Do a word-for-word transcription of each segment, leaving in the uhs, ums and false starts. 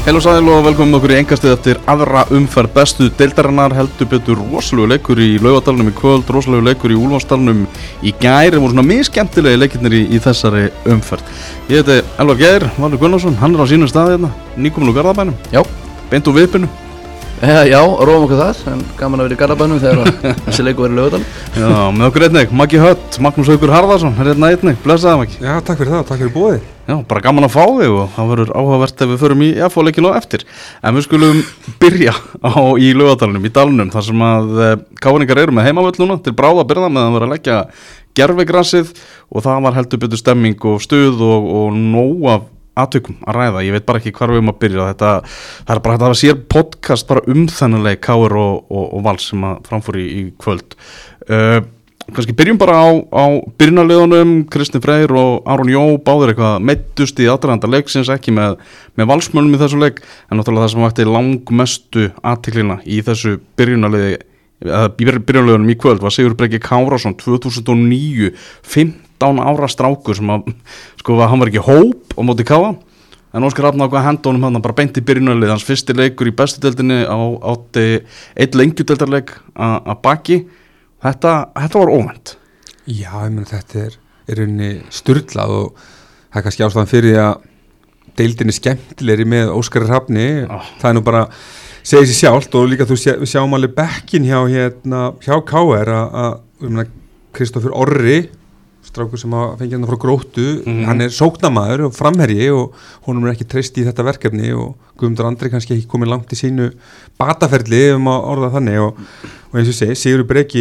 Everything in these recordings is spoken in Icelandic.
Heil og sæl og velkomin okkur í engastið eftir aðra umferð bestu deildarinnar, heldur betur rosalegu leikur í Laugardalnum í kvöld, rosalegu leikur í Úlfarsdalnum í gær, og svona misskemmtilegi leikirnir í, í þessari umferð. Ég heiti Elvar Geir, Valur Gunnarsson, hann er á sínum staði hérna, nýkominn úr Garðabænum. Já. Beint úr viðbyrnu. Já, já, róum okkur þar, en gaman að vera í Garðabænum þegar þessi leikur verið í Laugardalnum. Já, með okkur einnig, Maggi Hött, Magnús Haukur Harðarsson, er hérna einnig, blessaði Maggi. Já, takk fyrir það, takk fyrir boðið. Já, bara gaman að fá þig og það verður áhugavert ef við förum í F H-leikinu á eftir. En við skulum byrja á í Laugardalnum, í Dalnum, þar sem að káringar eru með heimavöll núna til bráðabirgða með að vera að leggja gervigrassið, og það var heldur betur stemming og stuð og, og nóg af atvikum að ræða. Ég veit bara ekki hvar við um að byrja. Þetta, það er bara hægt að hafa sér podcast bara um þennan leik K R og, og, og Vals sem að framfór í, í kvöld. Uh, Kannski byrjum bara á, á byrjunarliðunum, Kristinn Freyr og Aron Jó, báðir eitthvað meiddust í aðdraganda leiksins, ekki með, með Valsmönnum í þessu leik, en náttúrulega það sem vakti langmestu athyglina í þessu byrjunarliði, eða byrjunarliðunum í kvöld var Sigurður Breki Kárason, tvö þúsund og níu, fimmtán ára strákur sem að, sko, hann var ekki hóp á móti Káa, en Óskar Rafn ákvað að henda honum hann bara beint í byrjunarlið, hans fyrsti leikur í bestu deildinni á átti einn lengjudeildarleik að baki. Þetta, þetta var óvænt. Já, ég meina þetta er, er unni sturlað, og það er kannski ástæðan fyrir því að deildin er skemmtilegri með Óskari Hrafni. Oh. Það er nú bara, segir sér sjálft, og líka þú sjá, sjáum alveg bekkin hjá, hérna, hjá K R að Kristófur Orri, strákur sem að fengi hérna frá Gróttu, mm-hmm. hann er sóknamaður og framherji og honum er ekki treyst í þetta verkefni, og Guðmundur Andri kannski ekki komið langt í sínu bataferli um að orða þannig, og, og eins og segi, Sigurður Breki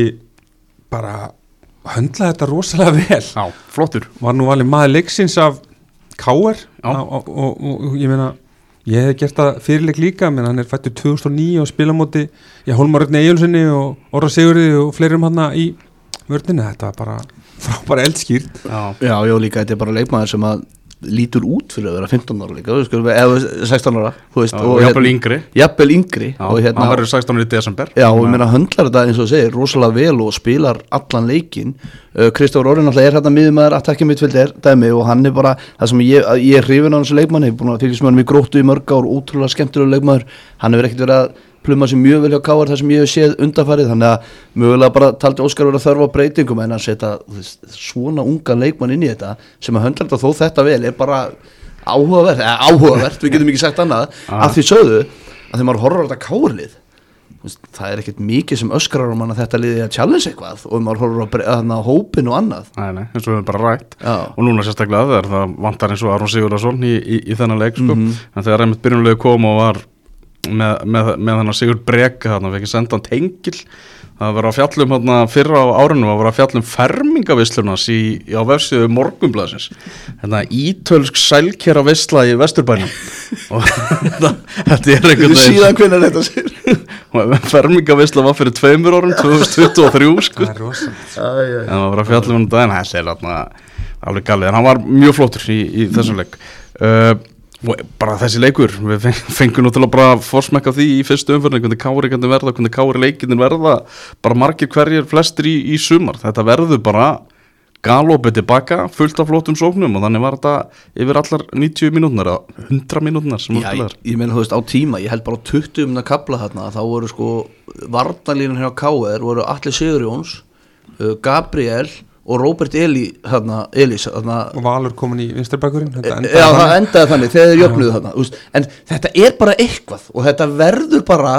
bara höndlaði þetta rosalega vel. Já, flottur. Var nú alveg maður leiksins af K R og, og, og, og ég meina, ég hef gert það fyrirleik líka, menn hann er fættur tvö þúsund og níu og spilamóti í Hólmar Örni Eyjólfssyni og Orra Sigurði og fleirum hann í vörninni. Þetta var bara frábæra eldskýrt. Já, já, já, líka þetta er bara leikmaður sem að lítur út fyrir að vera fimmtán ára líka, eða sextán ára, þú veist, já, og jafnvel yngri jafnvel yngri, já, og hérna hann verður sextán ára í desember. Já, og ég meina höndlar þetta eins og segir rosalega vel og spilar allan leikinn. uh, Kristófur Orri náttúrulega er hérna miðjumaður að tekja midtfylgir dæmi, og hann er bara það sem ég, ég er hrifinn á þessu leikmanni, búin að fylgjast með hann í Gróttu í mörg ár, ótrúlega skemmtilegur leikmaður. Hann hefur ekkert verið að pluma sér mjög vel hjá K R þar sem ég hef séð undanfarið, þannig að mögulega bara taldi Óskar vera þörf á breytingum, en að setja svona unga leikmann inn í þetta sem að höndla þetta þó þetta vel er bara áhugavert, eða áhugavert, við getum ekki sagt annað, ah. að því sögðu að þegar maður horfir á þetta K R-lið, það er ekkert mikið sem öskrar um hann að þetta liði að challenge eitthvað, og maður horfir á, á hópin og annað. Nei, nei, eins og við erum bara rætt. Já. Og núna sérstaklega þegar það vantar eins og Aron Sigurðarsson í, í, í þennan leik, sko, mm-hmm. en þegar einmitt byrjunarliðið kom og var með, með, með þennan Sigurð Breka, þarna við ekki senda hann tengil. Það var að fjallum hérna fyrra á árinu, það var að fjallum fermingavislunars í, á vefsíðu Morgunblaðsins. Hérna ítölsk sælkera visla í Vesturbænum. Og þetta, þetta er einhvern veginn. Síðan hvenær þetta sér? Fermingavisla var fyrir tveimur árum, tvö þúsund tuttugu og þrjú, sko. Það er rosalegt. En það var að fjallum um daginn, þessi er hérna alveg galið, en hann var mjög flottur í, í þessum leik. Uh, og bara þessi leikur, við fengum náttúrulega bara forsmekka því í fyrstu umferðinu hvernig Kári kannu verða, hvernig Kári leikinir verða bara margir hverjir flestir í, í sumar. Þetta verður bara galopið tilbaka, fullt af flottum sóknum, og þannig var þetta yfir allar níutíu mínúturnar eða hundrað mínúturnar sem Já, ég, ég meina þú veist á tíma, ég held bara á tuttugu um að kapla þarna, þá voru sko varnarlínan hjá K R voru Atli Sigurjóns, uh, Gabriel og Róbert Eli, þarna, Elís þarna, og Valur komin í vinstarbakkurinn. Já, það endaði þannig, þegar þeir jöfnuðu þarna, úst, en þetta er bara eitthvað og þetta verður bara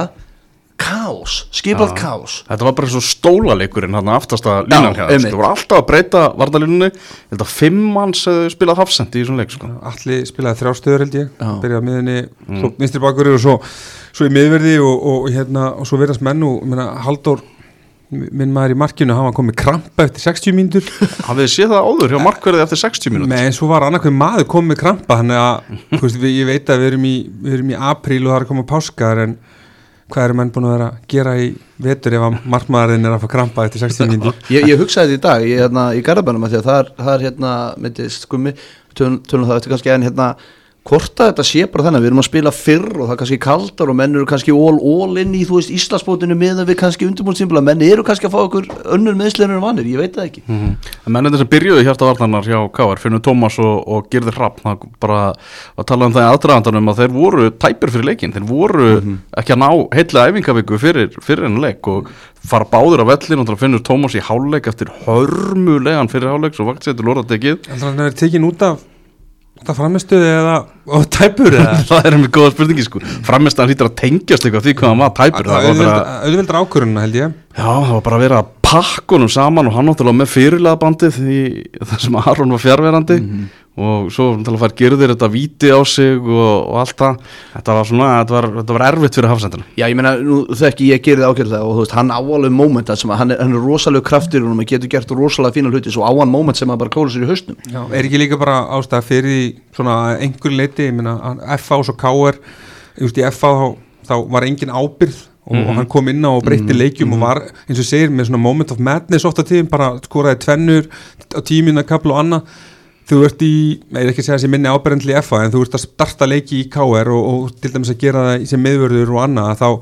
kaos, skipað kaos. Þetta var bara svo stólaleikurinn þarna aftasta línan hjá, það voru alltaf að breyta varnarlínunni, ég held að fimm manns spilað hafsend í þessum leik, sko. Allir spilaði þrjástöður held ég, byrjaði að miðinni, mm. svo vinstarbakkurinn og svo, svo í miðverði og, og, hérna, og svo verðast menn og, menna, Halldór minn maður í markinu, hann var komið krampa eftir sextíu mínútur. Hafið þið séð það áður hjá markverði eftir sextíu mínútur? Nei, en svo var annarkveð maður komið með krampa, þannig að veist, við, ég veit að við erum í, við erum í apríl og það er komið páskar, en hvað eru menn búin að vera að gera í vetur ef að markmaðurinn er að fá krampa eftir sextíu mínútur? ég, ég hugsaði þetta í dag, ég hérna í Garðabænum, því að það er, það er hérna, myndi skummi, tölum það eftir kannski, en hérna hvort að þetta sé bara þannig, við erum að spila fyrr og það er kannski kaldar og menn eru kannski all, all inn í, þú veist, Íslandsbótinu með að við kannski undirbúinstimbla, menn eru kannski að fá okkur önnur meðslenur en vanir, ég veit það ekki mm -hmm. Mennir sem byrjuðu hjartavarnarnar hjá K R, Finnur Tómas og, og Gyrðir Hrafn, það bara að tala um það í aðdragandanum að þeir voru tæpir fyrir leikinn, þeir voru mm -hmm. ekki að ná heilla æfingaviku fyrir, fyrir en leik og fara báður á vellin og Finnur Tómas í hálfleik eftir hörmulegan fyrir hálfleik svo vaktsættur lorðatekið. Þannig að það er tekin út af það framistuði eða og tæpur eða það er mjög góða spurningi sko framistaðan hlýtur að tengjast eitthvað því hvað hann var tæpur auðveldra ákvörðuna held ég já það var bara að vera að pakkunum saman og hann náttúrulega með fyrirlega bandið í þessum Aron var fjárverandi mm -hmm. og svo náttúrulega fær Gyrðir þetta víti á sig og, og allt það þetta var svona, þetta var, þetta var erfitt fyrir Hafsendina. Já ég meina, nú þekki ég Gyrðir ágjörlega og þú veist, hann áalveg móment sem að hann er, hann er rosalega kraftur og hann getur gert rosalega fína hluti svo á hann móment sem að bara kóla sér í hausnum. Já, er ekki líka bara ástæða fyrir svona einhver leiti, ég meina F A og svo K R, just í F A þá, þá var engin ábyrgð og, mm -hmm. og hann kom inn á og breytti leikjum mm -hmm. og var eins og segir með svona moment of madness ofta tíðum, bara skoraði tvennur á tímina, kapl og annað. Þú ert í, ég er ekki að segja þessi minni áberendli í F A en þú ert að starta leiki í K R og, og til dæmis að gera það sem miðvörður og annað þá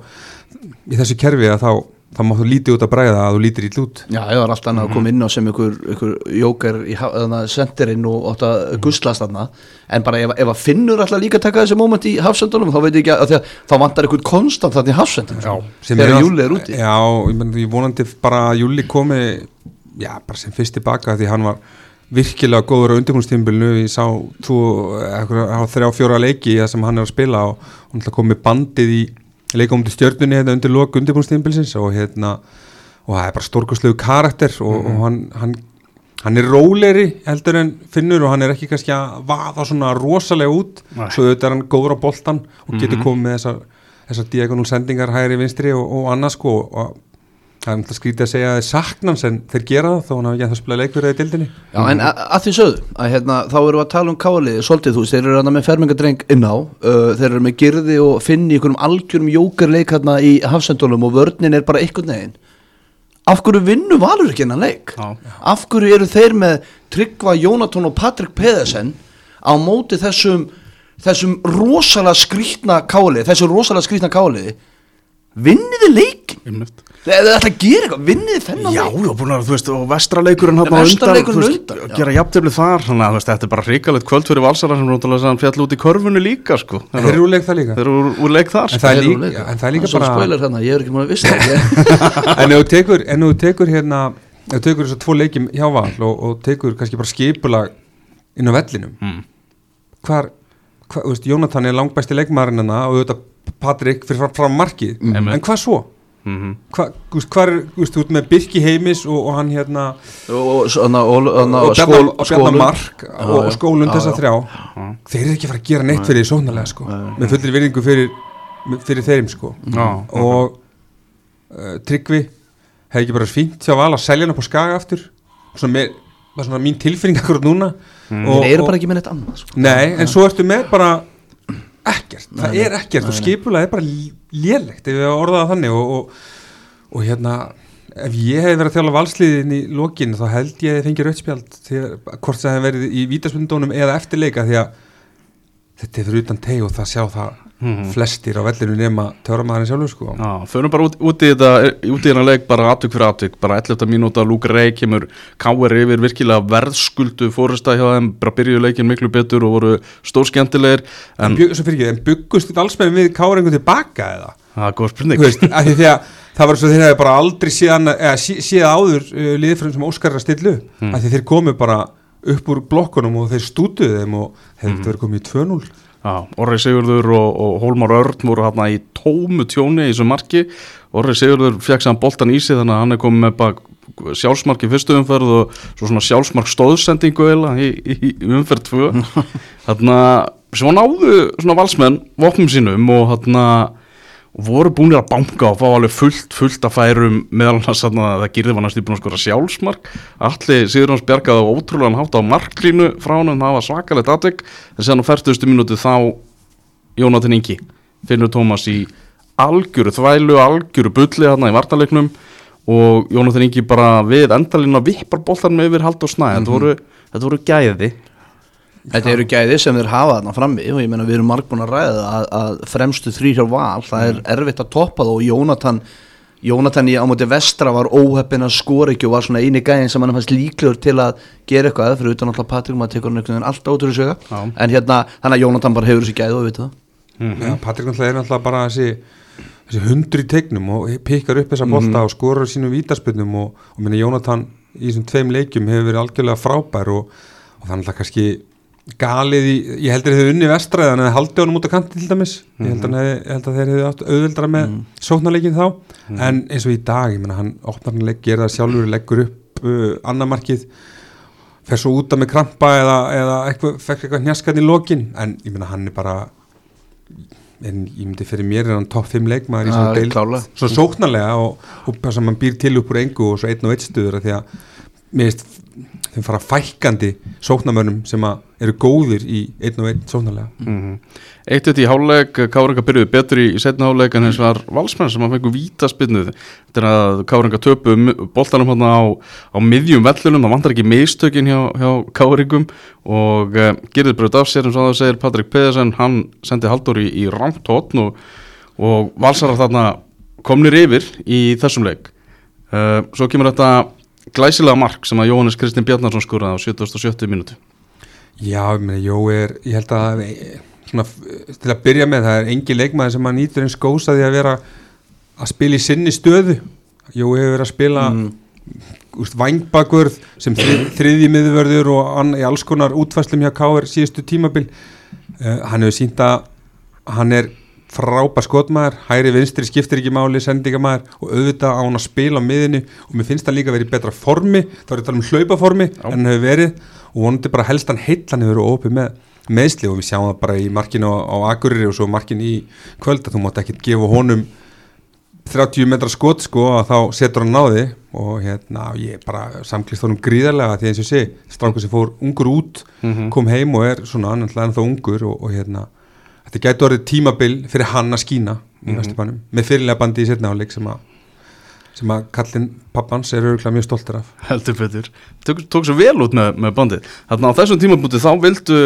í þessu kerfi að þá þá má þú lítið út að bræða að þú lítir ítl út. Já, ég var alltaf annað að koma inn á sem ykkur, ykkur jóker í sendirinn og átt að guslast þarna en bara ef, ef að Finnur alltaf líka taka þessi moment í Hafsendunum þá veit ég ekki að, að þá vantar ykkur konstant þarna í Hafsendunum þegar Júli er úti. Já, ég, men, ég vonandi bara að Júli komi já, bara sem fyrst tilbaka því hann var virkilega góður á undirbúinstímabilinu ég sá tvo, eitthvað, þrjá fjóra leiki það sem hann er að spila og hann kom með bandið í leikum til Stjörnunni hérna undir lok undirbúinstímabilsins og hérna og það er bara stórkostlegu karakter og, mm -hmm. og hann, hann, hann er rólegri heldur en Finnur og hann er ekki kannski að vaða svona rosalega út Nei. Svo auðvitað er hann góður á boltan og getur mm -hmm. komið með þessar, þessar diagonal sendingar hægri vinstri og, og annað sko og það er alltaf skrítið að segja að það er saknans en þeir gera það þó hann hafa ekki að það spila leikverðið í dildinni. Já en að, að því sögðu að hérna þá eru að tala um K-liði svolítið þú veist þeir eru hérna með fermingadreng inn á uh, þeir eru með Gyrði og Finni í einhverjum algjörum jókerleik hérna í Hafsendunum og vörnin er bara einhvern veginn. Af hverju vinnu Valur ekki hennan leik? Já. Af hverju eru þeir með Tryggva Jónatan og Patrik Pedersen á móti þessum þessum rosalega skrýtna K-liði þessum rosalega skrýtna K-liði vinniði leikin eða ætla að gera eitthvað, vinniði þennan já, já, búin að, þú veist, og vestraleikurinn hann á undan, þú veist, gera jafntefli þar þannig að, þú veist, þetta er bara hrikalegt kvöld fyrir Valsara sem náttúrulega fjall út í körfunni líka, sko þeir eru úr leik það líka þeir eru úr leik þar, en það er líka, en það er líka bara spoiler hérna, ég er ekki múin að vissa en ef þú tekur, en ef þú tekur hérna ef þú tekur þess að tvo leikjum hjá Val og, og tekur kannski bara skipulag inn á vellinum mm. hvar, hvar, þú veist, Jónatan er langbæsti leikmaðurinn og auðvitað Patrik fyrir fram, fram markið, mm. en hvað svo? Mm-hmm. Hvað hva er, þú veist, út með Birki Heimis og, og hann hérna og, og, og, og skól, Bjarnar Mark og, og skólund þessa þrjá já. Þeir eru ekki að fara að gera neitt fyrir því sóknarlega sko, með fullri virðingu fyrir, fyrir þeim sko já, og uh, Tryggvi hefði ekki bara fínt hjá Val að selja hann upp á Skaga aftur svona með, var svona mín tilfinning akkurat núna mm. og, þeir eru bara ekki með neitt annað sko. Nei, en svo ertu með bara ekkert, nei, það er ekkert nei, og skipulega er bara lélegt ef við orðaða þannig og, og, og hérna ef ég hef verið að þjála valsliðin í lokinu þá held ég að ég fengi rauðspjald þegar hvort það hef verið í vítaspundónum eða eftirleika því að þetta er fyrir utan teg og það sjá það mm-hmm. flestir á vellinu nema töframæðurinn sjálfur sko. Já, förum bara út, út í þetta út í þetta leik bara atvik fyrir atvik bara ellefta mínúta, Luke Ray kemur K R yfir virkilega verðskuldu fórista hjá þeim, bara byrjuðu leikin miklu betur og voru stór skemmtilegir en, en, bjö, fyrir, en byggust allsmenn við K R einhvern tilbaka eða? Það er góð spurning Þú veist, af því að það var svo þeir hefði bara aldrei síðan, eða sí, síðan áður uh, liðfrönd sem Óskar er að stillu hmm. af því þeir komu bara upp úr blokkunum og þeir stútuðu þeim og hefði mm. verið komið í tvö núll. Já, Orri Sigurður og, og Hólmar Örn voru hérna í tómu tjóni í þessu marki. Orri Sigurður fekk saman boltan í sig þannig að hann er komið með bara sjálfsmark í fyrstu umferð og svo svona sjálfsmark stóðsendingu eða í, í, í umferð tvö. Þarna sem hann áðu svona valsmenn vopnum sínum og þarna voru búinir að banka og fá alveg fullt, fullt að færum meðal annars að það Gyrði var næst í búin að skora sjálfsmark Atli Sigurjóns bjargaði á ótrúlegan hátt á marklínu frá honum, það var svakalegt atvik en séðan á fertugustu mínútu þá Jónatan Ingi, Finnur Tómas í algjöru þvælu, algjöru bulli þarna í varnarleiknum og Jónatan Ingi bara við endalínu að vippar boltan með yfir Halldór Snæ, mm-hmm. þetta voru, þetta voru gæði Þetta eru gæði sem þeir hafa þarna frammi og ég meina við erum marg búin að ræða að, að fremstu þrír hjá Val, það er erfitt að toppa það og Jónatan Jónatan í á móti Vestra var óheppinn að skora ekki og var svona eini gæðin sem hann fannst líklegur til að gera eitthvað fyrir utan alltaf Patrik, maður tekur hann einhvern veginn alltaf út úr þessu Já. en hérna, þannig að Jónatan bara hefur þessi gæði og við veitum það mm-hmm. ja, Patrik náttúrulega er náttúrulega bara þessi, þessi hundur í tegnum og pikkar upp þessa bolta mm-hmm. og skorar sínum vítaspyrnum og, og minna Jónatan í þessum tveim leikjum hefur verið algjörlega frábær og, og þannig að kannski galið í, ég heldur að þau unni Vestra eða hann hefði haldið honum út á kanti til dæmis mm-hmm. ég, held hef, ég held að þeir hefði átt auðveldra með mm-hmm. sóknarleikin þá mm-hmm. en eins og í dag, ég menna hann opnar hann leik, gerir það sjálfur, leggur upp uh, annamarkið, fer svo úta með krampa eða, eða eitthvað, fekk eitthvað hnjaskan í lokin, en ég menna hann er bara en ég myndi fyrir mér er hann topp fimm leikmaður í svona deil, svo sóknarlega og, og þess að mann býr til upp úr engu og svo einn og einn stuður því að mér veist þeim fara fækkandi sóknarmönnum sem að eru góðir í einn og einn sóknarlega mm-hmm. Eitt eitt í hálfleik, Káringa byrjuði betur í, í seinna hálfleik en hins var Valsmenn sem að fengu vítaspyrnu þetta er að Káringa töpu boltanum hérna á, á miðjum vellunum, það vantar ekki mistökin hjá, hjá Káringum og uh, gerði bröð af sér eins og það segir Patrik Pedersen, hann sendi Halldór í, í rangt horn og, og Valsarar þarna komnir yfir í þessum leik uh, svo kemur þetta glæsilega mark sem að Jóhannes Kristinn Bjarnarsson skoraði á sjötugasta og sjöttu mínútu Já, ég meina, Jó er ég held að svona, til að byrja með, það er engin leikmaður sem að nýtur eins góðs að því að vera að spila í sinni stöðu Jó hefur verið að spila mm. úst, vængbakurð sem þrið, þriðji miðvörður og an, í alls konar útfærslum hjá K R síðustu tímabil uh, hann hefur sýnt að hann er frábær skotmaður, hægri vinstri skiptir ekki máli, sendingamaður og auðvitað á hann að spila á miðinu og mér finnst það líka verið í betra formi, þá er þetta um hlaupaformi Já. En hann hefur verið og vonandi bara helst hann heill hann hefur verið opið með meðsli og við sjáum það bara í markinu á, á Akureyri og svo markinu í kvöld að þú mátt ekki gefa honum þrjátíu metra skot sko að þá setur hann náði og hérna ég bara samklist honum gríðarlega því eins og sé, strákur sem fór ungur út mm-hmm. kom heim og er svona annarlega ennþá ungur og, og hérna þetta gæti orðið tímabil fyrir hann að skína í mm-hmm. Vesturbænum með fyrirlega bandi í seinni hálfleik sem að sem að kallinn pappans er örugglega mjög stoltur af. Heldur betur. Tók, tók svo vel út með, með bandið. Þarna á þessum tímapunkti þá vildu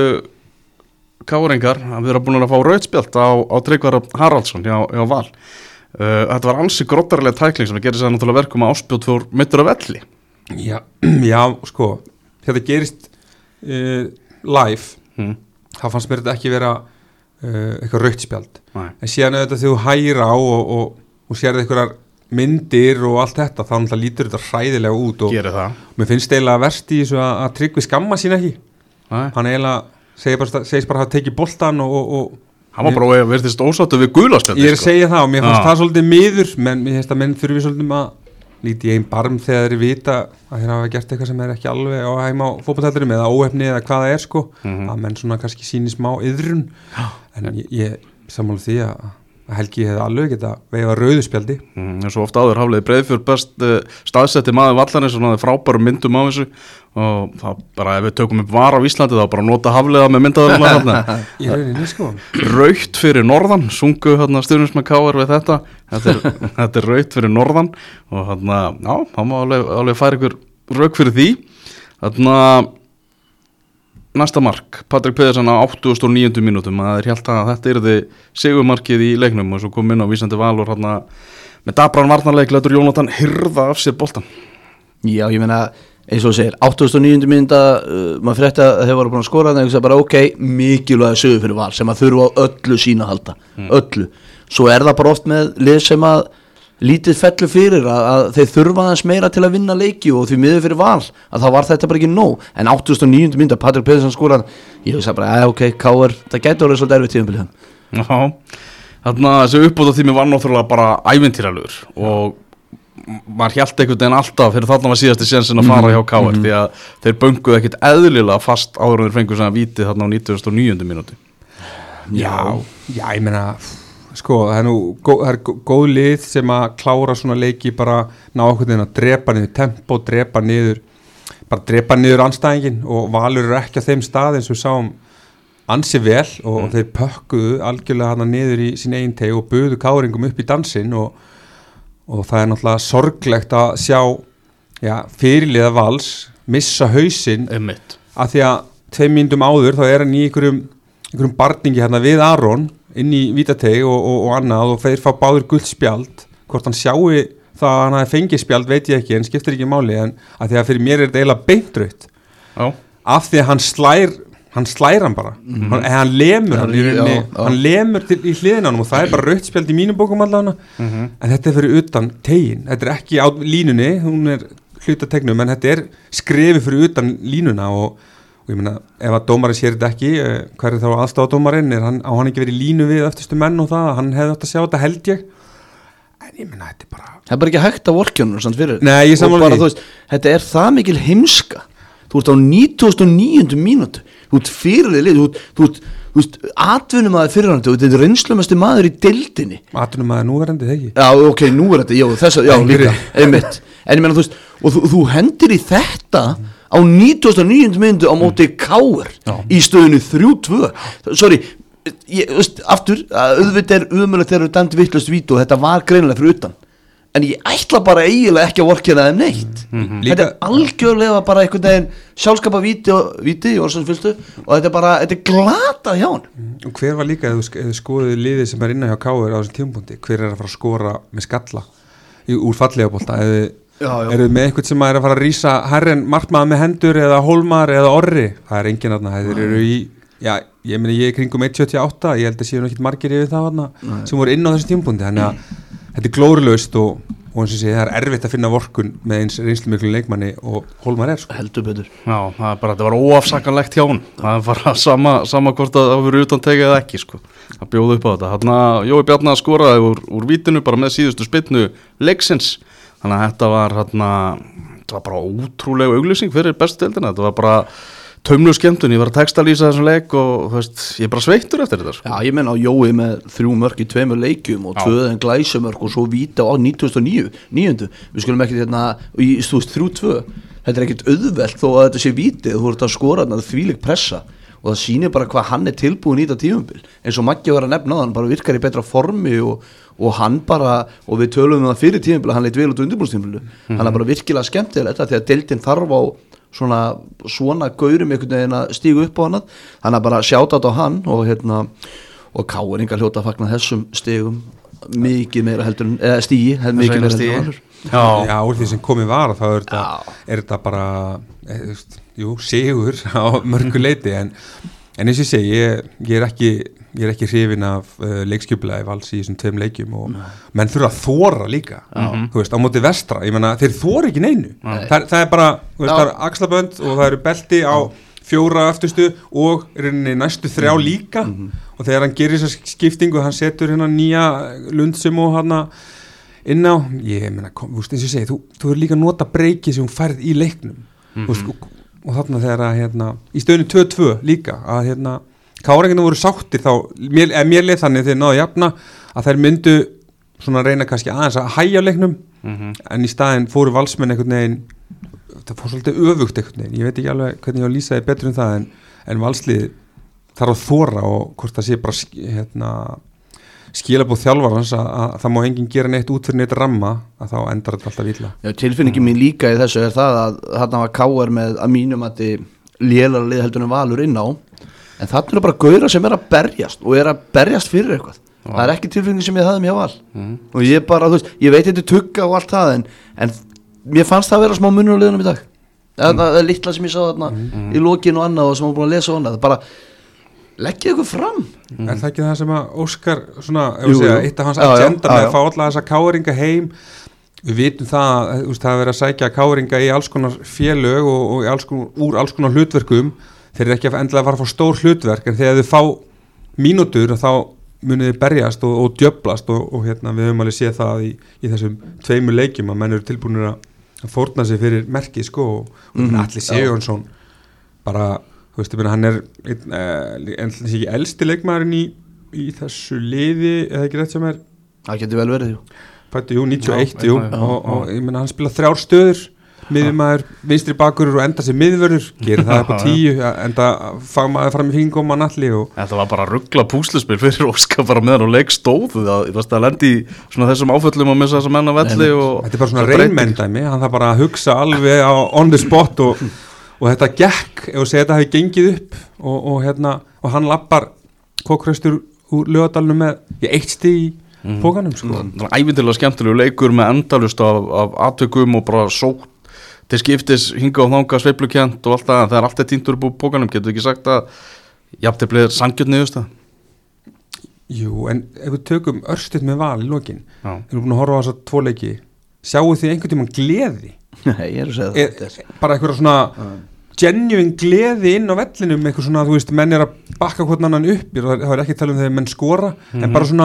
Káringar að vera búin að fá rauðspjald á, á Tryggvar Haraldsson hjá, hjá Val. Uh, þetta var ansi grottarlega tækling sem að gera sér náttúrulega verkum að áspjóð fór mittur af velli. Já, já, sko, þetta gerist uh, live, hmm. þá fannst mér þetta ekki vera uh, eitthvað rauðspjald. En síðan auðvitað þegar þú hægir á og, og, og sérði einhverjar myndir og allt þetta, þá náttúrulega lítur þetta hræðilega út og mér finnst eiginlega verst í þessu að, að Tryggvi skamma sín ekki. Nei. Hann eiginlega segir bara, segist bara að hafa tekið boltan og, og, og hann var bara að verðist ósáttu við gulaspjaldi. Ég er að segja það og mér fannst það svolítið miður, menn mér finnst að menn þurfi svolítið að líti í einn barm þegar þeir vita að þeir hafa gert eitthvað sem er ekki alveg á heima á fótboltætturum eða óhefni eða hvað það er sko, mm-hmm. að menn svona kannski sýni smá iðrun, en ég, ég sammála því að Helgi hefði alveg geta veifa rauðuspjaldi. Mm, en svo ofta áður Hafliði Breiðfjörð best uh, staðsetti maður vallarins og náði frábærum myndum á þessu og það bara ef við tökum upp var á Íslandi þá bara nota Hafliða með myndaðurna þarna. Í rauninni sko. Rautt fyrir norðan, sungu hérna stjórnismenn K R við þetta. Þetta er, þetta er rautt fyrir norðan og hérna, já, það má alveg, alveg færa ykkur rauk fyrir því. Þarna næsta mark, Patrik Pedersen á áttugasta og níundu mínútum, að þeir hélt að þetta yrði sigurmarkið í leiknum og svo kom inn á vísandi Valur hérna með dabran varnarleik lætur Jónatan hirða af sér boltan. Já, ég meina eins og segir, áttugasta og níundu mínúta uh, maður frétti að þeir voru búin að skora þannig að bara ok, mikilvæg sigur fyrir Val sem að þurfa á öllu sína að halda, mm. öllu. Svo er það bara oft með lið sem að lítið fellur fyrir að, að þeir þurfa aðeins meira til að vinna leiki og því miður fyrir Val að þá var þetta bara ekki nóg en áttugasta og níundu mínúta Patrik Pedersen skoraði ég veist bara, að ok, K R það gæti orðið svolítið erfitt tímabilið hann. Já, þarna þessi uppbótartími var náttúrulega bara ævintýralegur og maður hélt einhvern veginn alltaf fyrir þarna var síðasti sénsinn að fara hjá K R mm-hmm. því að þeir bönguðu ekkit eðlilega fast áður en þeir fengu svona vítið þarna á nítugasta og níundu mínútu. Já, já, ég meina sko, það er nú góð, það er góð lið sem að klára svona leiki bara ná okkur að drepa niður tempo, drepa niður bara drepa niður andstæðingin og Valur er ekki á þeim stað eins og við sáum ansi vel og mm. þeir pökkuðu algjörlega hana niður í sín eigin teg og buðu káringum upp í dansinn og, og það er náttúrulega sorglegt að sjá já, fyrirliða Vals missa hausinn Einmitt. Af því að tveim mínútum áður þá er hann í einhverjum, einhverjum barningi hérna við Aron inn í vítateig og, og, og annað og þeir fá báður gult spjald, hvort hann sjáu það að hann hafi fengið spjald veit ég ekki en skiptir ekki máli en að því að fyrir mér er þetta eiginlega beintraut af því að hann slær hann slær hann bara mm-hmm. hann, hann lemur hann, í rauninni, já, já. hann lemur til, í hliðinanum og það er bara rautt spjald í mínum bókum allavega mm-hmm. en þetta er fyrir utan tegin þetta er ekki á línunni, hún er hlutategnum en þetta er skrefi fyrir utan línuna og, og ég meina ef að dómarinn sér þetta ekki hver er þá aðstofadómarinn er hann, á hann ekki verið í línu við öftustu menn og það hann hefði átt að sjá þetta held ég en ég meina þetta er bara það er bara ekki hægt að vorkjónur samt fyrir Nei, ég bara, veist, þetta er það mikil heimska þú ert á nítugasta og níundu mínútu þú ert fyrirlið lið, þú ert, þú ert, þú ert atvinnumæður fyrirhandi, þú ert reynslumesti maður í deildinni. Atvinnumæður núverandi, þegar ekki? Já, ok, núverandi, já, þess að, já, líka, einmitt. En ég meina, þú veist, og þú, þú hendir í þetta á nítugasta og níundu mínútu á móti K R í stöðinu þrjú tvö. Sorry, ég, þú veist, aftur, auðvitað er umöðulegt þegar þú dæmdi vitlaust víti og þetta var greinilega fyrir utan. En ég ætla bara eiginlega ekki að vorkina þeim neitt mm-hmm. Þetta er algjörlega bara einhvern veginn sjálfskapa víti og víti og þetta er bara, þetta er glata hjá hann mm. Og hver var líka, ef þú skoðið liðið sem er innan hjá K R á þessum tímapunkti hver er að fara að skora með skalla í, úr fallegabólta, eru með einhvern sem er að fara að rísa herren markmaður með hendur eða hólmar eða orri það er enginn aðna, þeir eru í já, ég meni ég er kringum eitt sjötíu og átta ég held að séu ekki margir yfir það aðna sem voru inn á þessum tímapunkti, þannig að þetta er glórulaust og, og eins og sé það er erfitt að finna vorkun með eins reynslu miklu leikmanni og Hólmar er sko. Heldur betur. Já, það er bara, þetta var óafsakanlegt hjá hann. Það er bara sama, sama hvort að það verið utan tegið eða ekki sko. Það bjóði upp á þetta. Þarna Jói Bjarnar skoraði úr, úr vítinu bara með síðustu spyrnu leiksins. Þannig að þetta var hérna, þetta var bara ótrúlega auglýsing fyrir bestu deildina. Þetta var bara taumlu skemmtun, ég var að textalýsa þessum leik og þú veist, ég er bara sveittur eftir þetta sko. Já, ég menn á Jói með þrjú mörk í tveimur leikjum og tvöðin glæsumörk og svo víta á nítugasta og níundu við skulum ekki hérna, í stúst þrjú tvö þetta er ekkert auðvelt þó að þetta sé vítið þú ert að skora þarna þvílík pressa og það sýnir bara hvað hann er tilbúin í þetta tímabil eins og Maggi var að nefna á hann bara virkar í betra formi og, og hann bara og við tölum um það fyrir tímabil hann leit vel út á undirbúrstímabilinu mm-hmm. hann er bara virkilega skemmtilegt því að deildin þarf á svona svona gaurum einhvern veginn að stígu upp á hann hann er bara sjátt á hann og hérna og Káringar hljóta að fagna þessum stigum mikið meira heldur en eða stígi hefði mikið meira heldur en annars Já, já úr því sem komið var þá er þetta, er þetta bara e, jú, sigur á mörgu leiti en, en eins og ég segi ég, ég er ekki ég er ekki hrifin af uh, leikskjöflaði vals í þessum tveim leikjum og Nei. menn þurfa að þóra líka mm-hmm. þú veist, á móti vestra, ég menna, þeir þóra ekki neinu það, það er bara, þú veist, það er axlabönd og það eru belti á fjóra afturstu og rauninni næstu þrjá líka mm-hmm. og þegar hann gerir þessa skiptingu hann setur hérna nýja lundsum og hann inn á, ég menna, þú veist, eins og ég segi þú, þú er líka að nota breykið sem hún færð í leiknum mm-hmm. þú veist, og, og þarna þegar að hérna, í stöðinu tvö tvö líka að hérna Káringarnir voru sáttir þá, mér, mér leið þannig þegar náðu jafna að þær myndu svona reyna kannski aðeins að hægja leiknum mm-hmm. en í staðinn fóru valsmenn einhvern veginn, það fór svolítið öfugt einhvern veginn, ég veit ekki alveg hvernig ég á að lýsa þið betur um það en, en valslið þarf að þóra og hvort það sé bara hérna, skilabóð þjálfarans að, að það má enginn gera neitt út fyrir neitt ramma að þá endar þetta alltaf illa. Já, tilfinningi mín líka í þessu er það að þarna var K R með að mínum að þið lélara lið heldur en Valur inn á en þarna er bara gauðra sem er að berjast og er að berjast fyrir eitthvað Já. Það er ekki tilfinning sem ég hafði mér á Val mm. og ég bara, þú veist, ég veit þetta tugga og allt það en, en mér fannst það að vera smá munur á liðunum í dag mm. það er litla sem ég sá þarna mm. í lokinu og annað og sem var búin að lesa og annað það bara, leggja ykkur fram mm. Er það ekki það sem að Óskar svona, ef við segja, eitt af hans agenda með að fá alla þessa káringa heim við vitum það, þú veist, það er verið að sækja káringa í alls konar félög og, og alls konar, úr alls konar hlutverkum þeir eru ekki endilega að fara að fá stór hlutverk en þegar þau fá mínútur þá munið þið berjast og, og djöflast og, og hérna við höfum alveg séð það í, í þessum tveimur leikjum að menn eru tilbúinir að fórna sig fyrir merki sko og, og mm-hmm. Atli Sigurjónsson bara, þú veist, ég meina hann er einn, en þessi ekki elsti leikmaðurinn í, í þessu liði eða ekki rétt sem er það getur vel verið, jú Pættu, jú, níutíu og eitt, jú já, já, og, og ég meina hann spila þrjár stöður miðjumæður, vinstri bakur og enda sem miðvörður, gerir það upp á tíu enda fagmaður fram í fingum að Atli og þetta var bara ruggla púsluspil fyrir Óskar bara meðan og leik stóðu það, það lendi í svona þessum áföllum að missa þessa menn á velli og þetta er bara svona reynmendæmi, hann þarf bara að hugsa alveg á on the spot og, og þetta gekk, ef þú segir þetta hefði gengið upp og, og, hérna, og hann lappar Kókraustur úr Laugardalnum með í eitt stig í mm. pókanum sko. Það er ævindilega skemmtilegu leikur með endalust af, af atvikum og bara sótt til skiptis, hinga og þanga, sveiflukent og allt það, það er alltaf tíntur upp úr pókanum, getur ekki sagt að jafnteflið er sanngjarn niðurstaða? Jú, en ef við tökum örstuð með Val í lokin, við erum búin að horfa á þessa tvo leiki, sjáu þið einhvern tímann gleði? Nei, ég er að segja er, það bara eitthvað svona uh. genuine gleði inn á vellinum, eitthvað svona, þú veist, menn er að bakka hvern annan upp, það er ekki að tala um þegar menn skora, mm-hmm. en bara svona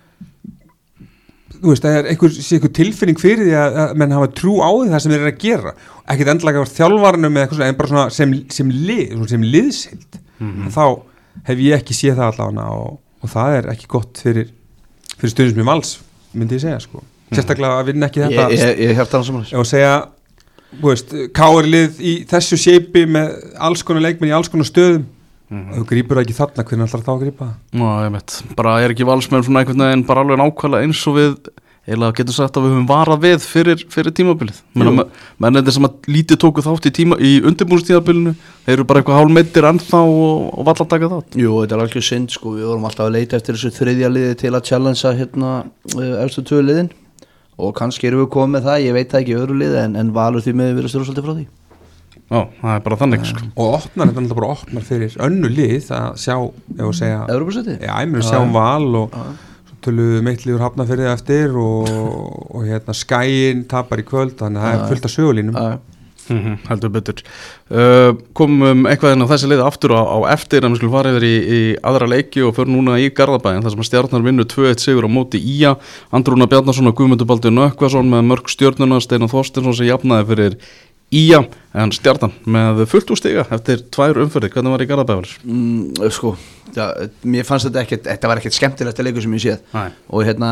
þú veist, það er einhver, einhver tilfinning fyrir því að, að menn hafa trú á því það sem þeir eru að gera, ekkit endlega á þjálfarnum eða eitthvað svona, en bara svona sem, sem lið, sem liðsild mm-hmm. þá hef ég ekki séð það allavega og, og það er ekki gott fyrir fyrir stundum sem Vals, myndi ég segja sko mm-hmm. sérstaklega að vinna ekki þetta ég, ég, ég hef það saman og segja þú veist, K R-lið í þessu shapei með alls konar leikmenn í alls konar stöðum mm-hmm. þú grípur það ekki þarna, hvernig ætlar þá að grípa það? Ná, ég veit, bara er ekki Valsmenn svona einhvern veginn bara alveg nákvæmlega eins og við eiginlega getum sagt að við höfum varað við fyrir, fyrir tímabilið menn men þetta sem að lítið tóku þátt í, tíma, í undirbúrstímabilinu, þeir eru bara eitthvað hálfmeittir ennþá og, og valla að taka þátt. Jú, þetta er alveg synd sko, við vorum alltaf að leita eftir þessu þriðja liði til að challengea hérna efstu tvö liðin og kannski erum við komið með það, ég veit það ekki öðru liði en, en Valur því með við erum svolítið frá því. Já, það er bara þannig sko. Og opnar, þetta er alltaf bara opnar fyrir önnu lið að sjá, ef að segja Evrópusæti? Já, ég mér að sjá um Val og töluðu meitliður Hafnarfirði eftir og, og hérna Skæin tapar í kvöld, þannig að það er fullt af sögulínum mm-hmm, heldur betur uh, komum eitthvað inn á þessi liði aftur á, á eftir en við skulum fara yfir í, í aðra leiki og fyrir núna í Garðabæinn þar sem að Stjarnan vinnur tvö eitt sigur á móti í á Andrúna Bjarnason og Guðmundur Baldur Nökkvason með mörk Stjörnuna, Steinar Þorsteinsson sem jafnaði fyrir í á en Stjarnan með fullt úr stiga eftir tvær umferðir, hvernig var í Garðabæinn? Mm, sko, já, mér fannst þetta ekkert, þetta var ekkert skemmtilegt leikur sem ég séð Nei. og hérna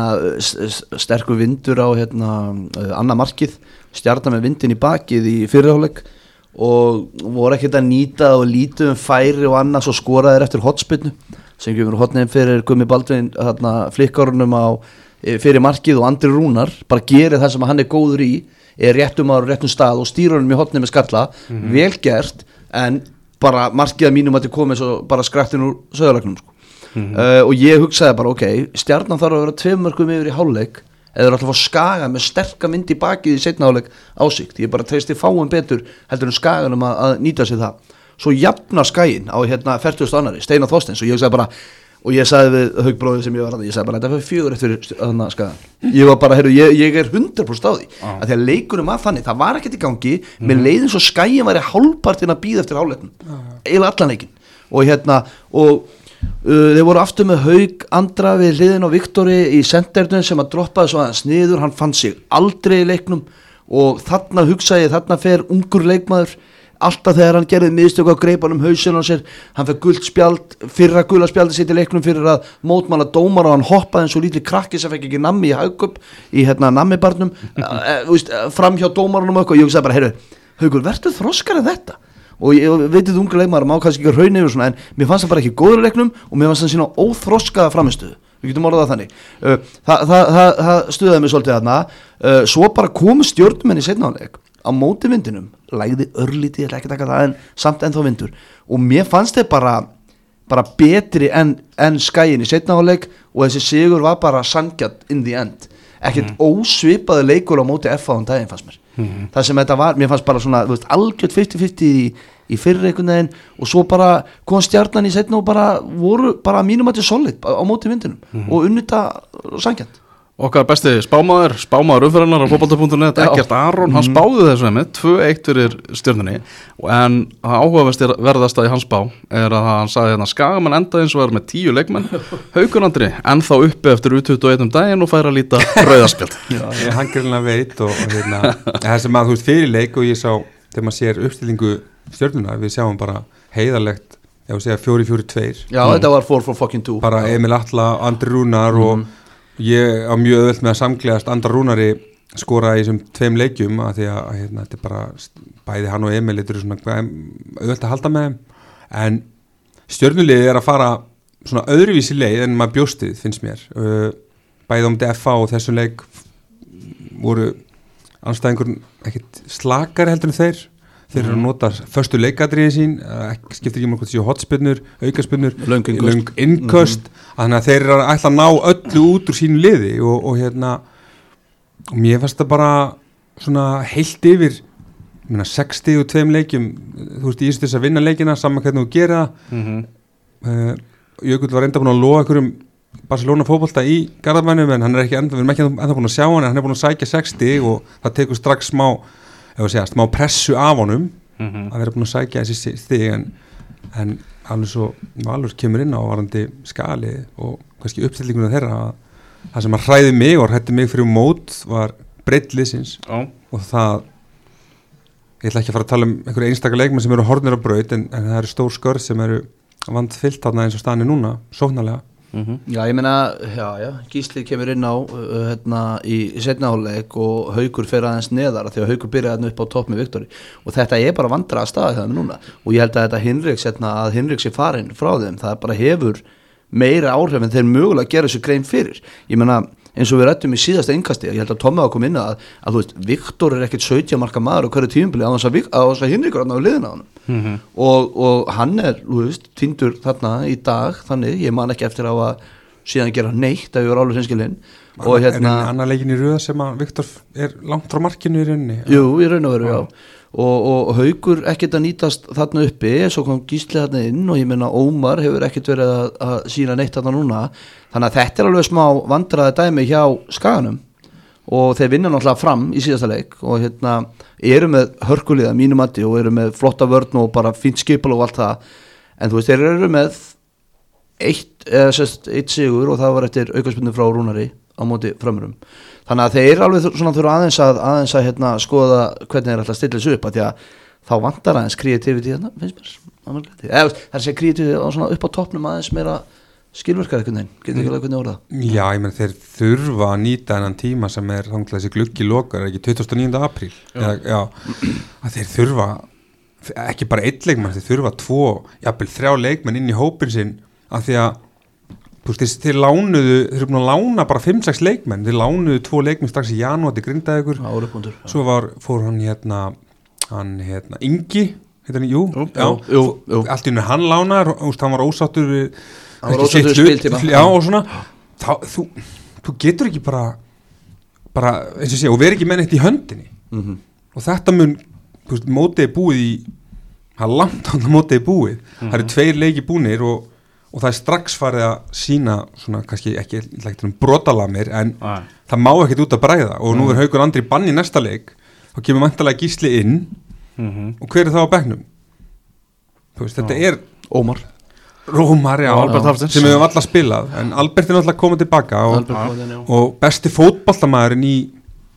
sterkur vindur á hérna annað markið, Stjarnan með vindin í bakið í fyrirháleik og voru ekkert að nýta og lítið um færi og annað svo skoraðir eftir hotspinnu sem kemur hotniðin fyrir Gummi Baldvin hérna flikkarunum á fyrir markið og Andri Rúnar bara gerir það sem hann er góður í er réttum á réttum stað og stýrur hann með hotnið með skalla, mm-hmm. vel gert en bara markið að mínum að þetta komið svo bara skrættin úr söðurleiknum sko. mm-hmm. uh, og ég hugsaði bara ok, Stjarnan þarf að vera tveim mörgum yfir í hálfleik eða er alltaf að Skaga með sterka mynd í bakið í seinna hálfleik ásíkt, ég bara treysti fáum betur heldur en Skaganum að, að nýta sig það svo jafnar Skaginn á hérna fertugasta annari, Steinar Þorsteins og ég hugsaði bara og ég sagði við Haugbróðið sem ég var að ég sagði bara þetta fyrir fjögur eftir þarna Skagan ég var bara, heyrðu, ég, ég er hundrað prósent á því ah. að því að leikunum var þannig, það var ekkert í gangi mm. með leiðin svo Skaginn væri hálfpartin að býða eftir hálfleiknum, ah. eiginlega allan leikin og hérna, og uh, þeir voru aftur með Haug Andra við hliðin á Viktori í sendernum sem að droppaði svo aðeins niður, hann fann sig aldrei í leiknum og þarna hugsaði, þarna fer ungur leikmaður alltaf þegar hann gerði miðstök á greipanum hausinn á sér, hann fekk gult spjald fyrra gula spjaldi sitt í leiknum fyrir að mótmála dómar og hann hoppaði eins og lítið krakki sem fekk ekki nammi í Haugup í hérna nammibarnum fram hjá dómarunum og eitthvað, ég sagði bara, heyrðu Haugur, verður þroskar en þetta og ég veitir ungu leikmaður, má kannski ekki raun yfir svona en mér fannst það bara ekki góður í leiknum og mér fannst það sína óþroskaða framistöðu við getum orðað þannig það, það, það, það stuðaði mig svolítið þarna svo bara komu stjórnmenn í seinna hálfleik á móti vindinum, lægði örlítið, ég ætla ekki að taka það en samt ennþá vindur og mér fannst þeir bara, bara betri en, en Skaginn í seinna hálfleik og þessi sigur var bara sanngjarn in the end, ekkert mm. ósvipaði leikur á móti F á um daginn fannst mér mm. það sem þetta var, mér fannst bara svona þú veist, algjört fimmtíu fimmtíu í, í fyrir einhvern veginn og svo bara kom Stjarnan í seinna og bara voru bara mínum að þetta solid á móti vindinum mm. og unnita sanngjarn Okkar besti spámaður, spámaður umferðarnar á fótbolta punktur net, Eggert Aron, hann spáði þessu með tvö eitt fyrir Stjörnunni en það áhugaverðasta í hans spá er að hann sagði hérna Skagamenn enda eins og er með tíu leikmenn, Haukur Andri ennþá uppi eftir U tuttugu og eitt um daginn og fær að líta rauðaspjald. Já, ég hangriðlega veit og, og hérna, það sem að þú veist fyrir leik og ég sá, þegar maður sér uppstillingu Stjörnuna, við sjáum bara heiðarlegt, ég vil segja fjóri fjóri tveir. Já, mm. þetta var four for fucking two. Bara Emil Atla, Andri Rúnar mm. og ég á mjög öðvöld með að samgleðast Andra Rúnari skora í þessum tveim leikjum að því að hérna, þetta er bara bæði hann og Emil þetta er svona öðvöld að halda með en Stjörnuliðið er að fara svona öðruvísi leið en maður bjóstið finnst mér bæði um D F A og þessum leik voru anstæðingur ekkit slakar heldur en þeir þeir eru að nota föstu leikadriðin sín, ekki, skiptir ekki mjög hvort séu hotspinnur, aukaspinnur, löng innköst, löng innköst mm-hmm. þannig að þeir eru að ætla að ná öllu út úr sínu liði og, og hérna og mér fannst það bara svona heilt yfir minna, sextíu og tveim leikjum þú veist, ég þess að vinna leikina saman hvernig þú gera það mm-hmm. uh, Jökull var enda búin að lofa einhverjum Barcelona fótbolta í Garðabænum en hann er ekki enda, við erum ekki enda búin að sjá hann en hann er búin að sækja sextíu og það tekur strax smá, segja, smá pressu af honum mm-hmm. að vera búin að sækja þessi stig en, en alveg svo Valur kemur inn á varandi Skali og kannski uppstillinguna þeirra að það sem að hræði mig og hrætti mig fyrir mót var breidd liðsins oh. og það ég ætla ekki að fara að tala um einhverju einstaka leikmenn sem eru horfnir á braut en, en það eru stór skörð sem eru vand fyllt þarna eins og staðan er núna, sóknarlega mm-hmm. Já, ég meina, já, já Gísli kemur inn á uh, hérna í seinni hálfleik og Haukur fer aðeins neðar því að Haukur byrjaði hérna upp á topp með Viktori og þetta er bara vandræða staðið þannig núna og ég held að þetta Hinriks, hérna, að Hinriks er farin frá þeim, það bara hefur meira áhrif en þeir mögulega gera þessu grein fyrir, ég meina eins og við rættum í síðasta innkasti, ég held að Tommi að koma inn að, að þú veist, Viktor er ekkert sautján marka maður á hverju tímabili á þess að, að Hinrikur hann á liðina á hann mm-hmm. og, og hann er, þú veist, týndur þarna í dag, þannig, ég man ekki eftir á að síðan gera neitt að við erum alveg hinskilinn og hérna er annar leikin í röða sem að Viktor er langt frá markinu í rauninni jú, í raun og veru, já og, og Haukur ekkert að nýtast þarna uppi svo kom Gísli þarna inn og ég meina Ómar hefur ekkert verið að, að sína neitt þarna núna þannig að þetta er alveg smá vandræði dæmi hjá Skaganum og þeir vinna náttúrulega fram í síðasta leik og hérna eru með hörkuliða mínu mati og eru með flotta vörn og bara fínt skipul og allt það en þú veist þeir eru með eitt, eða sérst, eitt sigur og það var eftir aukaspyrnu frá Rúnari á móti Frömmurum þannig að þeir alveg svona þurfa aðeins að, aðeins að hérna, skoða hvernig þeir ætla að stilla þessu upp að því að þá vantar aðeins kreativiti hérna, finnst mér eða það er sér kreativiti upp á toppnum aðeins meira skilverkar eitthvað neinn, getur ekki alveg hvernig orða Já, ég menn þeir þurfa að nýta þennan tíma sem er þanglega þessi gluggi lokar ekki tuttugasta og níunda apríl já. Eða, já, að þeir þurfa ekki bara einn leikmann, þeir þurfa tvo jafnvel þrjá leikmenn inn í hópin sinn af því að Þeir, þeir lánuðu, þeir eru búin að lána bara fimm sex leikmenn, þeir lánuðu tvo leikmenn strax í janúar til Grindavíkur, svo var, fór hann hérna, hann hérna, Ingi, heitir hann, jú, jú, já, jú, jú. Allt í hennu hann lánaður, hann var ósáttur við, hann var ósáttur við spiltíma, já, og svona, þá, þú, þú getur ekki bara, bara, eins og sé, og veri ekki með neitt í höndinni, mm-hmm. og þetta mun, þú veist, mótið er búið í, það er langt á þetta mótið er búið, mm-hmm. það eru tveir leiki búnir og og það er strax farið að sína svona kannski ekki um brotalamir en Æ. það má ekkert út að bræða og nú er Haukur Andri bann í næsta leik þá kemur mæntalega Gísli inn mm-hmm. og hver er það á bekknum? Veist, þetta er Ómar Rómar, já, já sem við höfum alltaf spilað en Albert er náttúrulega komið tilbaka og, og besti fótboltamaðurinn í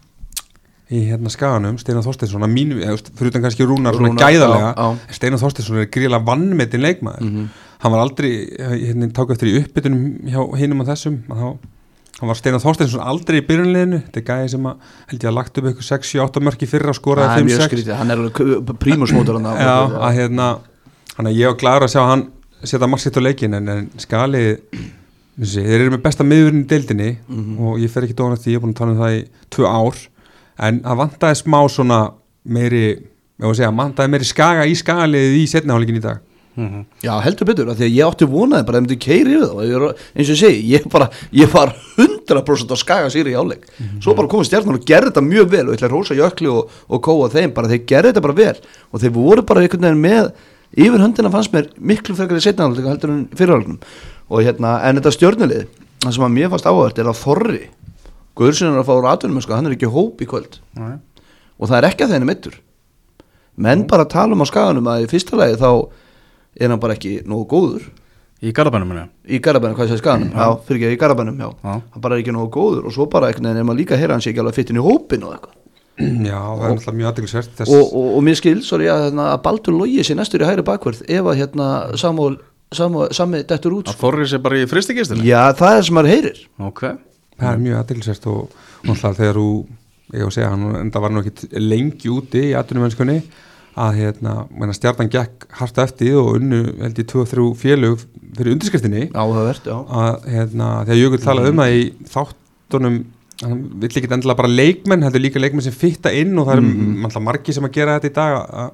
í hérna Skaganum, Steinar Þorsteinsson að mínu, fyrir utan kannski Rúnar svona gæðarlega, á, á. Steinar Þorsteinsson er gríðlega vannmetinn leikmaður mm-hmm. hann var aldrei, hérna ták eftir í uppbytunum hjá hinum og þessum hann, hann var Steinar Þorsteinsson aldrei í byrjunliðinu, þetta er gæði sem að held ég að lagt upp eitthvað sex sjö átta mörk í fyrra skoraði fimm sex hann er prímusmótur hann já, að hérna, hann að ég var gladur að sjá hann setja marksitt á leikin en, en Skali þessi, þeir eru með besta miðurinn í deildinni mm-hmm. og ég fer ekki dóna því, ég er búin að tala um það í tvö ár en það vantaði smá svona meiri, ég var að segja, vantaði meiri Skaga í Skaliðið í seinni hálfleikin í dag mm-hmm. Já, heldur betur, af því að ég átti vonaði bara að það myndi keiri yfir það, eins og ég segi ég, bara, ég var hundrað prósent á Skaga sér í hálfleik, mm-hmm. svo bara komið Stjarnan og gerði þetta mjög vel og ég ætla að rósa Jökli og, og kóa þeim, bara þeir gerði þetta bara vel og þeir voru bara einhvern veginn með yfir höndina fannst mér miklu frekar í seinni hálfleik heldur en fyrir hálfleikum og hérna, en þetta stjörnulið, það sem að mér fannst áhugavert er að Þorri Guðurinn er að fá úr atvinnum, sko, hann er ekki hóp í kvöld Nei. Og það er ekki að þeirni mittur menn Nei. Bara tala um á Skaganum að í fyrsta lagi þá er hann bara ekki nógu góður í Garðabænum í Garðabænum, hvað ég segi Skaganum, já, já fyrir ekki í Garðabænum já. já, hann bara er ekki nógu góður og svo bara einhvern veginn er maður líka að heyra hann sé ekki alveg fittin í hópin og eitthvað já, það er alltaf mjög athyglisvert þess... og, og, og mér skil, sorry, að, hérna, að Baldur logi sér næstur í hægri bakvörð ef að hérna Samúl, Samúl, Sammi dettur út að Þorri sér bara í fristikistinu já, það er sem maður heyrir okay. Það er mjög athyglisvert og náttúrulega þegar þú, ég var að segja hann, en það var nú ekkit lengi úti í atvinnumennskunni að hérna, Stjarnan gekk hart eftir og unnu held ég tvö þrjú félög fyrir undirskriftinni áhugavert, já að hérna, þegar Jökull talaði um það í þáttunum, hann vill ekki endilega bara leikmenn, heldur líka leikmenn sem fitta inn og það er mm-hmm. margir sem að gera þetta í dag að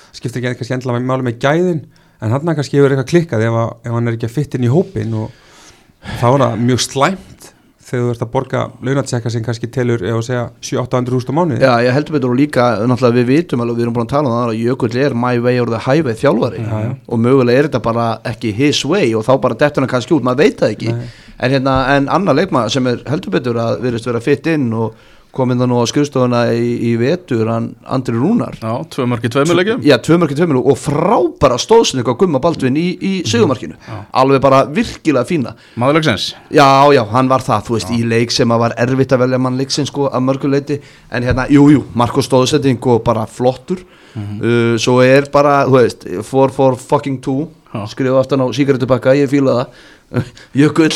skiptir ekki kannski endilega máli með gæðin en hann kannski hefur eitthvað klikkað ef, að, ef hann er ekki að fitta inn í hópin og þá er það mjög slæmt þegar þú ert að borga launatsekka sem kannski telur ef að segja sjö til átta hundruð þúsund á mánuði. Já, ég heldur betur og líka náttúrulega við vitum alveg, við erum búin að tala um það að Jökull er my way or the highway þjálfari já, já. og mögulega er þetta bara ekki his way og þá bara dettur hann kannski út, maður veit það ekki en, hérna, en annar leikmaður sem er heldur betur að virðist vera fitt inn og komið það nú á skrifstofuna í, í vetur hann Andri Rúnar Já, tvö mörk í tveimur leikjum Já, tvö mörk í tveimur og frábæra stóðsynning á Gumma Baldvin í, í sigurmarkinu alveg bara virkilega fína Maður leiksins Já, já, hann var það, þú veist, já. Í leik sem að var erfitt að velja mann leiksins sko að mörguleiti en hérna, jú, jú, Marko stóðsending og bara flottur mm-hmm. uh, svo er bara, þú veist, four four fucking two skrifa aftan á sígarettupakka, ég fíla það Jökull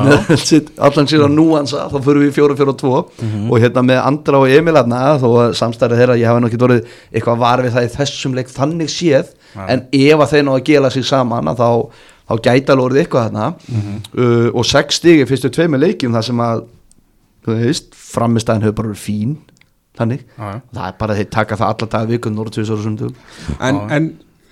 allan síðan núansa, þá fyrir við fjóra fjóra tvo mm-hmm. og hérna með Andra og Emil hérna, þó að samstærið þeirra ég hafa nokkið orðið eitthvað var við það í þessum leik þannig séð, ja. En ef að þeir ná að gela sig saman þá, þá gæti alveg orðið eitthvað hérna mm-hmm. uh, og sex stigi fyrstu tveimur leikjum þar sem að þú veist, framistæðin hefur bara verið fín þannig, ja. Það er bara þeir taka það alla daga vikun og tvisvar og sundum en, en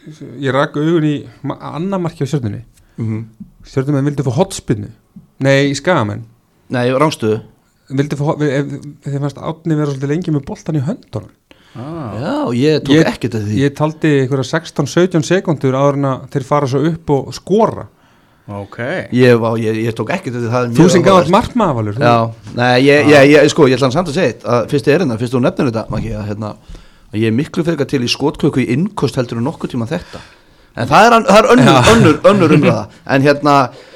ég rak augun í annar marki á Stjörnunni mm-hmm. Stjörnumenn vildi fá hotspinnu nei, Skagamenn nei, rángstöðu vildi fá, þeir fannst Árni vera svolítið lengi með boltan í höndunum ah. Já, ég tók ég, ekkert að því ég taldi einhverja sextán sautján sekundur áður en að þeir fara svo upp og skora ok ég, var, ég, ég tók ekkert að því þú sem gaf allt markmaðvalur já, nei, ég, ég, ég, sko, ég ætla hann samt að segja að fyrst er hérna, fyrst þú nefnir þetta Maki, að, hérna, að ég er miklu fyrir til í skotköku í innkost heldur en nokkuð tíma þetta en það er, það er önnur, önnur, önnur umræða en hérna,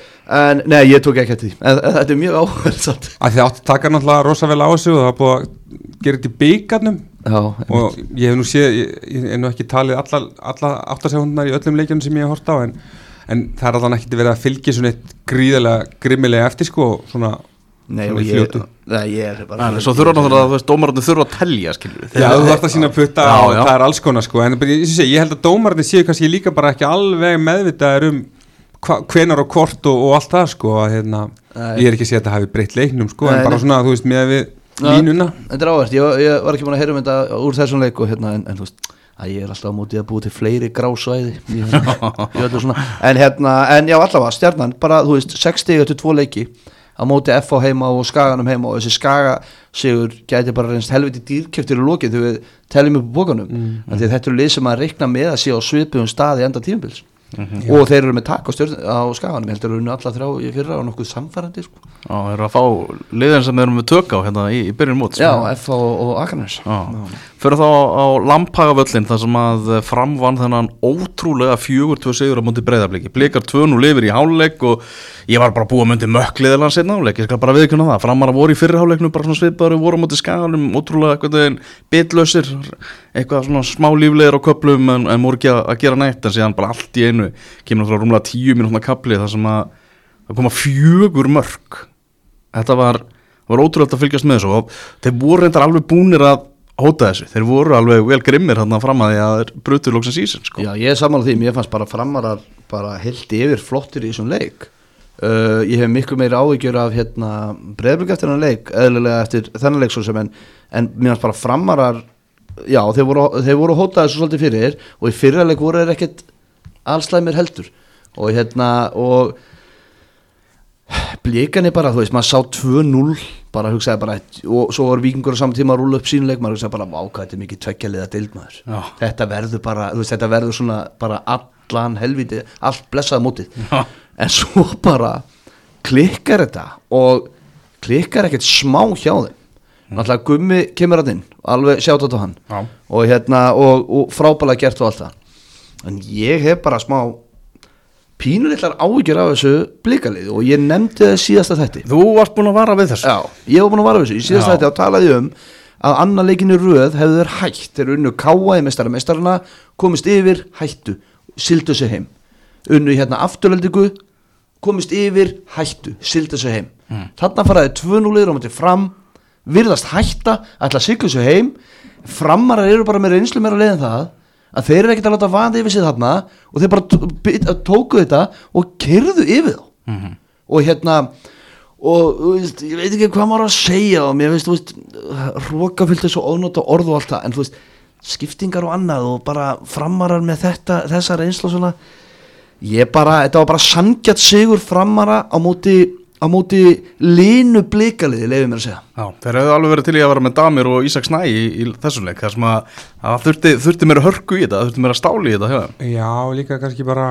en, nei ég tók ekki eftir því, en, en þetta er mjög áhverð að þið átti taka náttúrulega rosa vel á þessu og það er búið að gera þetta í byggarnum og ég hef nú séð ég, ég hef nú ekki talið alla, alla áttasekundar í öllum leikjunum sem ég hef hort á en, en það er alveg ekki verið að fylgja svona eitt gríðarlega grimmilega eftir sko svona Nei, og ég, nei, ég er bara Nei, svo þurfa náttúrulega að dómararnir þurfa að telja skilur Já, þú þarft að sína putta já, og já. Það er alls konar sko en ég, ég, ég held að dómararnir séu kannski líka bara ekki alveg meðvitaðir um hva, hvenar og hvort og, og allt það sko að, hérna, ég er ekki að segja að þetta hafi breytt leiknum sko nei, en bara svona þú veist með við línuna Þetta er áhvert, ég, ég var ekki búin að heyra um þetta úr þessum leik og hérna en, en þú veist að ég er alltaf á móti að búi til fleiri grásvæði ég, ég en hérna, en já allavega Stjarnan bara þú veist sex stig eftir tvo leiki á móti F H heima og Skaganum heima og þessi Skaga sigur gæti bara reynst helviti dýrkeyptir í lokið þegar við teljum upp bókanum mm. en því þetta eru lið sem að reikna með að sé á svipuðum stað í enda tímabils mm-hmm. og þeir eru með takk á, stjórn, á Skaganum ég heldur að unna alla þrjá í fyrra og nokkuð samfærandi sko. Já, þeir eru að fá liðin sem þeir eru með tök á hérna í, í byrjun mót Já, F H og, og Akranes Fyrir þá á Lambhagavöllin þar sem að framvann þennan ótrúlega fjögur tvö sigur á móti Breiðabliki Blikar tvö núll yfir í hálfleik og ég var bara búið að myndi mökkliðilega seinna hálfleik ég skal bara viðkynna það, Framar voru í fyrri hálfleiknum bara svona svipaður voru á móti Skaganum ótrúlega eitthvað bitlausir eitthvað svona smá líflegir á köflum en, en voru ekki að, að gera neitt en síðan bara allt í einu kemur frá rúmlega tíu mínútna kapli þar sem að það koma fjögur mörk þetta var, var ótrúlega að fylgjast með þessu og þeir voru reyndar alveg búnir að hóta þessu, þeir voru alveg vel grimmir hérna fram að því að þeir brutur lóksins í sig sko. Já, ég er saman á því, mér fannst bara Framarar bara heilt yfir flottir í þessum leik uh, ég hef miklu meiri áhyggjur af hérna Breiðablik eftir þennan leik eðlilega eftir þennan leik svo sem en, en mér fannst bara Framarar já, þeir voru, þeir voru hótað þessu svolítið fyrir og í fyrra leik voru þeir ekkert allslæmir heldur og hérna og Blikarnir bara, þú veist, maður sá tvö núll bara hugsaði bara, og svo var Víkingur á saman tíma að rúla upp sínuleik, maður hugsaði bara váka, þetta er mikið tveggjaliða deild maður Já. Þetta verður bara, þú veist, þetta verður svona bara allan helviti, allt blessaði mótið Já. En svo bara klikkar þetta og klikkar ekkert smá hjá þeim mm. Náttúrulega Gummi kemur að inn alveg sjátt á hann Já. og hérna, og, og frábælega gert og allt það en ég hef bara smá pínulitlar áhyggjur af þessu blikalið og ég nefndi það síðasta þætti Þú varst búin að vara við þessu Já, ég var búin að vara við þessu, í síðasta þætti og talaði um að annar leikinu röð hefðu þeir hætt þeir unnu káa í meistara meistarana komist yfir, hættu, sildu sig heim unnu hérna afturöldingu komist yfir, hættu sildu sig heim, mm. þarna faraði tvö núll og mútið fram, virðast hætta ætla að sigla sig heim Framarar eru bara með reynslu meira leið en það að þeir eru ekkert að láta vaða yfir sig þarna og þeir bara tóku þetta og keyrðu yfir þá mm-hmm. og hérna og veist, ég veit ekki hvað maður að segja og mér veist, þú veist hrókafyllt þessu ónóta orð og allt það en þú veist, skiptingar og annað og bara framarar með þetta, þessa reynslu og svona ég bara, þetta var bara sanngjarn sigur framara á móti á móti línu blikaliði leiði mér að segja. Já, þeir hefðu alveg verið til í að vera með Damir og Ísak Snæ í, í þessum leik, þar sem að, að þurfti, þurfti mér að hörku í þetta, þurfti mér að stáli í þetta hjá. Já, líka kannski bara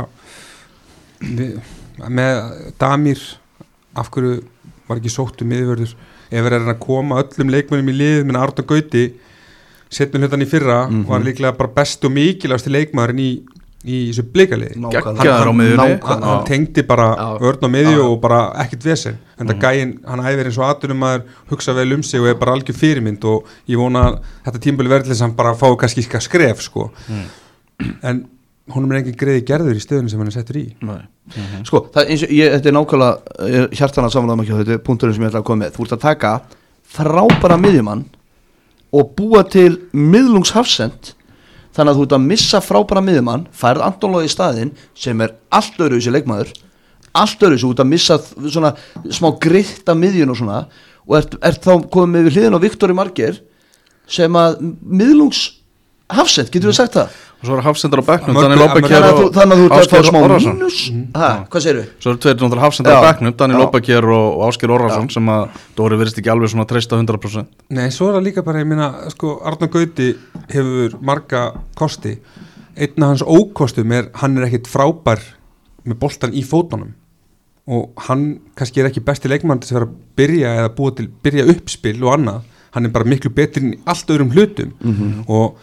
við, með Damir af hverju var ekki sóttu miðvörður ef verið að koma öllum leikmennum í lið með Arnar Gauti setnum hlutan í fyrra mm -hmm. var líklega bara best og mikilvægasti leikmaðurinn í í þessu blikaliði geggjaður á miðjunni hann, hann tengdi bara já, örn á miðju já, og bara ekkert vesen en það mm. gæinn, hann æfir eins og atvinnumæður hugsa vel um sig og er bara algjör fyrirmynd og ég vona að þetta tímabili verði til þess að hann bara fái kannski skref sko mm. en honum er engin greiði gerður í stöðunum sem hann er settur í mm-hmm. sko, það, eins og ég, þetta er nákvæmlega hjartana samanlega ekki þetta er punkturinn sem ég ætla að koma með þú ert að taka frábæra miðjumann og búa til miðlungshafsend þannig að þú ert að missa frábæra miðjumann færð Anton Logi í staðinn sem er allt öðruvísi leikmaður allt öðruvísi, þú ert að missa svona smá gritt af miðjun og svona og ert, ert þá komið með við hliðin á Viktori Margeir sem að miðlungshafsend, getur við sagt það? Og svo eru hafsendar á bekknum Daniel Óbekjær og þannig að þú ert að fá smá mínus ha, hvað segir við? Svo eru tveir náttúrulega hafsendar á bekknum Daniel Óbekjær og, og Ásgeir Orrason sem að Dóri virðist ekki alveg svona treysta hundrað prósent Nei, svo er það líka bara, ég meina sko, Arnar Gauti hefur marga kosti einn af hans ókostum er, hann er ekkit frábær með boltan í fótunum og hann kannski er ekki besti leikmann til að vera að byrja eða búa til, byrja uppspil og annað, hann er bara miklu betri í allt öðrum hlutum mm-hmm. og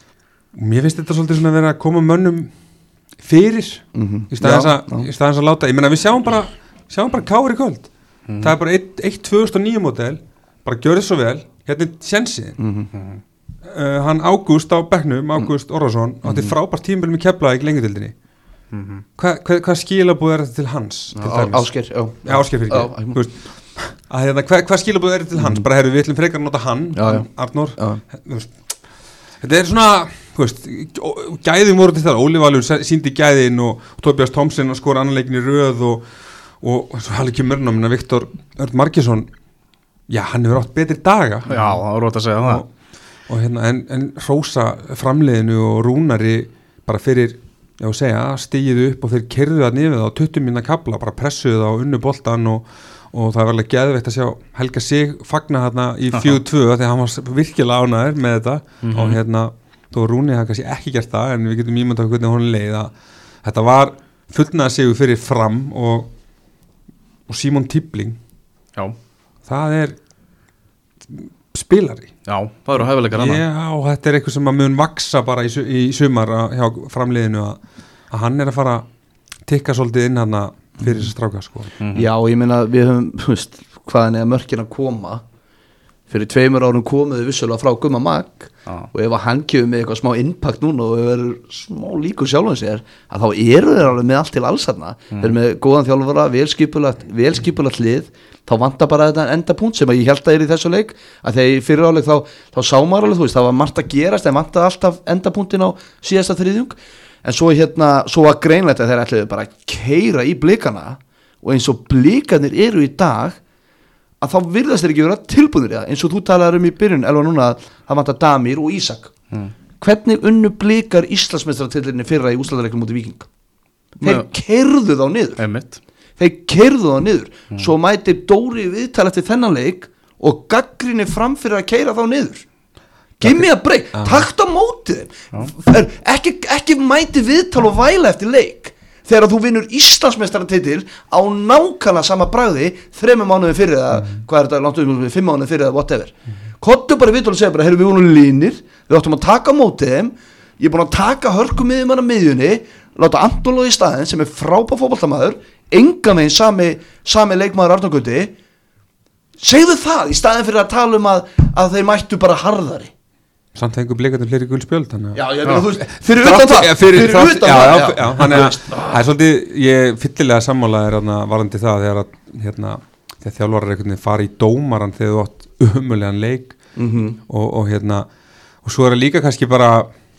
mér finnst þetta svolítið svona að vera að koma mönnum fyrir mm-hmm. í staðins að, að láta, ég menna við sjáum bara sjáum bara Kári í kvöld mm-hmm. það er bara eitt tvö þúsund og níu model bara gjörði svo vel, hérna er sjensiðin mm-hmm. uh, hann Ágúst á bekknum, Ágúst Orrason mm-hmm. átti frábært tímabil með Keflavík lengjudeildinni mm-hmm. hvað hva, hva skilabúð er þetta til hans til á, Ásgeir, já, já Ásgeir fyrir ekki þú veist að hérna, hvað hva skilabúð er þetta til hans mm-hmm. bara herru við ætlum frekar að nota hann já, já. Arnór þetta er svona þú veist, gæðin voru til þar Óli Valur síndi gæðin og, og Tobias Thompson skora annan leikin í röð og, og, og svo haldi ekki mörnum en að Viktor Örn Margeirsson já, hann hefur átt betri daga já, það var rót að segja það og, og hérna, en, en hrósa framleiðinu og Rúnari bara fyrir, já, segja, stigið upp og fyrir keyrðu það nýfið á tuttugu mínútna kafla bara pressuðu það á unnu boltan og og það var alveg geðveikt að sjá Helga Sig fagna hérna í fjögur tvö þegar hann var virkilega ánæður með þetta mm-hmm. og hérna, þó Rúni hafði kannski ekki gert það en við getum ímyndað okkur hvernig hún leið að þetta var fullnaða sigur fyrir Fram og, og Símon Tippling já. Það er spilari já, það eru hæfileikar hann já, og þetta er eitthvað sem að mun vaksa bara í, í sumar hjá Framliðinu að, að hann er að fara að tikka svolítið inn hann fyrir þessi stráka sko. mm-hmm. Já, ég meina við höfum veist, hvaðan er mörkin að koma fyrir tveimur árum komuðu vissulega frá Gumma Mag ah. og ef að hann kemur með eitthvað smá impact núna og verður smá líku sjálfan sér að þá eru þeir alveg með allt til alls þarna mm. þeir eru með góðan þjálfara, velskipulagt velskipulagt lið, þá vantar bara þetta endapunkt sem að ég held að er í þessu leik að þegar fyrir áleik þá, þá sá maður alveg þú veist, það var margt að gerast en vantar alltaf endapunktin á síðasta þriðjung en svo hérna, svo var greinlegt að þeir ætluðu bara að keyra í blikana og eins og blikarnir eru í dag að þá virðast þeir ekki vera tilbúinir í það eins og þú talaður um í byrjun elva núna að það vantar Damir og Ísak mm. hvernig unnu blikar Íslandsmeistaratitillinni fyrra í úrslitaleiknum mútið Víking þeir keyrðu þá niður Einmitt. þeir keyrðu þá niður mm. svo mætir Dóri viðtal eftir þennan leik og gaggrinni fram fyrir að keyra þá niður give me a break, ah. takt á mótið ah. ekki, ekki mæti viðtal og væla eftir leik þegar þú vinnur Íslandsmeistaratitil á nákvæmlega sama bragði þremur mánuði fyrir það mm. hvað er þetta, langt um fimm mánuði fyrir það, whatever mm. kottu bara viðtal og segja bara, heyrðu við vonum línir við áttum að taka á mótið þeim ég er búin að taka hörkumiðum hann að miðjunni láta Anton Logi í staðinn sem er frábær fótboltamaður engan veginn sami, sami leikmaður Arnar Gauti segðu það í staðinn fyrir að tala um að, að þeir mættu bara harðari samt hengur blikarnir fleiri guldspjöld já, ég meina þú veist, fyrir utan það fyrir utan það það er svolítið, ég fyllilega sammálaðir varandi það þegar að hérna, þegar þjálfarar einhvern veginn fara í dómaran þegar þú átt umulegan leik mm-hmm. og, og hérna og svo er það líka kannski bara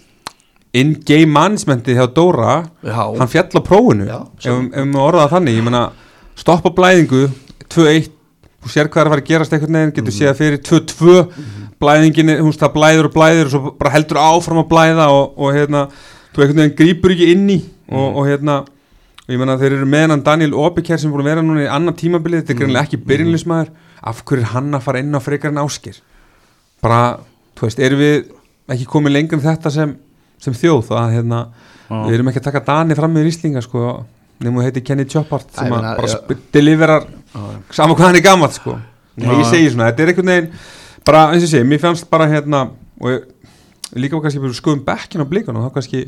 in-game managementi hjá Dóra já. Hann fjall á prófinu já, ef, ef við orðaða þannig, ég meina stoppa blæðingu, tvö eitt þú sér hvað er að fara að gerast einhvern veginn, getur mm-hmm. séð fyrir tvö tvö mm-hmm. blæðingin, þú veist, það blæður og blæður og svo bara heldur áfram að blæða og, og hérna, þú einhvern veginn grípur ekki inn í og, mm. og hérna, og ég menna þeir eru með hann Daniel Obiker sem búin að vera núna í annan tímabilið, þetta er greinilega ekki byrjunliðsmaður, af hverju er hann að fara inn á frekar en Ásgeir? Bara, þú veist, erum við ekki komið lengur um þetta sem, sem þjóð að hérna, ah. við erum ekki að taka Dani fram með Íslinga, sko, nefnum við heiti Kenny Choppart sem að bara ja. deliverar ah. saman hvað hann er gamall, sko. Nei, ah. ég segi svona, þetta er einhvern veginn, bara, eins og ég segi, mér fannst bara hérna, og ég, líka var kannski skoðum bekkin á Blikunum og þá kannski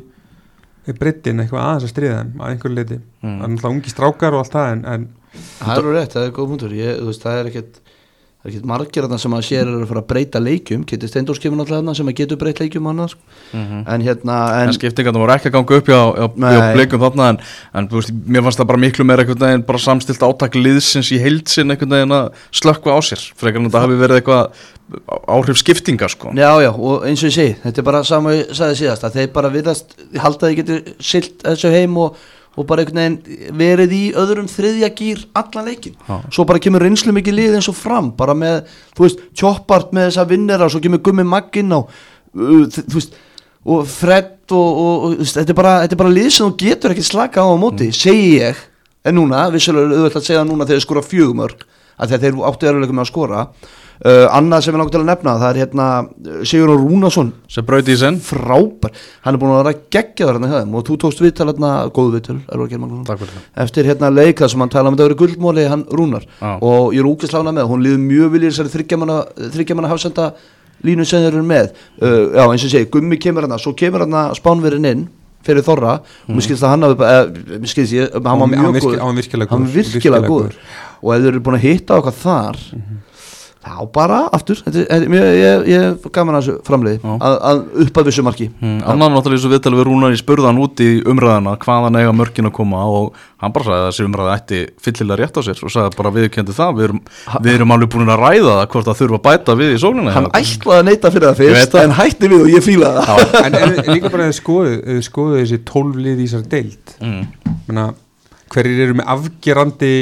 er breiddin eitthvað aðeins að stríða þeim að einhverju leiti, mm. það er náttúrulega ungi strákar og allt það en, en það er rétt, það er góð punktur ég, þú veist, það er ekkert það er ekkert margir þarna sem að sér er að fara að breyta leikjum Kiddi Steindórs kemur náttúrulega þarna sem að getur breytt leikjum annars, mm-hmm. en hérna en, en skiptingarna voru ekki að ganga upp hjá, hjá, hjá Blikum þarna en, en veist, mér fannst það bara miklu meira einhvern veginn bara samstilt átak liðsins í heild sinn einhvern veginn að slökkva á sér frekar en þetta hafi verið eitthvað áhrif skiptinga sko. Já, já, og eins og ég segi þetta er bara sama ég sagði síðast að þeir bara virðast halda að þið getur silt þessu heim og, og bara einhvern veginn verið í öðrum þriðja gýr allan leikin ha. Svo bara kemur reynslu mikið lið eins og fram bara með, þú veist, Choppart með þessa vinnera og svo kemur Gummi Magginn á uh, þú veist, og Fred og, og, og þetta er bara, þetta er bara lið sem þú getur ekki slaka á á móti, mm. segi ég en núna, vissulega auðvitað að segja núna þegar þeir skora fjögumörk, að þeir áttu eruleikum með að skora Uh, annað sem ég langt til að nefna það er hérna Sigurður Rúnarsson sem brauti í senn frábær, hann er búin að vera geggjaður hérna hjá þeim og þú tókst viðtal hérna, góðu viðtal eftir hérna leika sem hann tala um þetta verið gullmóli hann Rúnar ah. og ég er úkislána með, hún líður mjög viljir þessari þriggjamanna hafsenda línu sem þeir eru með uh, já eins og segi, Gummi kemur hérna, svo kemur hérna Spánverinn inn fyrir Þorra mm. og mér skilst að hann hafi, eh, mér skilst ég, hann var mjög góður hann var virkilega góður og ef þeir eru búin að hitta okkar þar mm-hmm. þá bara aftur þetta, ég, ég, ég gaman að þessu framleiði að, að upp að vissu marki mm, annan náttúrulega þessu viðtali við Rúnar í spurðan út í umræðana hvaðan eiga mörkin að koma og hann bara sagði að þessi umræði ætti fyllilega rétt á sér og sagði bara viðurkenndi það við erum, við erum alveg búin að ræða það hvort það þurfa að bæta við í sólina hann ætlaði að neita fyrir það fyrst en hætti við og ég fílaði það en, en líka bara að skoðu skoðu þessi tólf lið í þessar deild mm. Menna, hverjir eru með afgerandi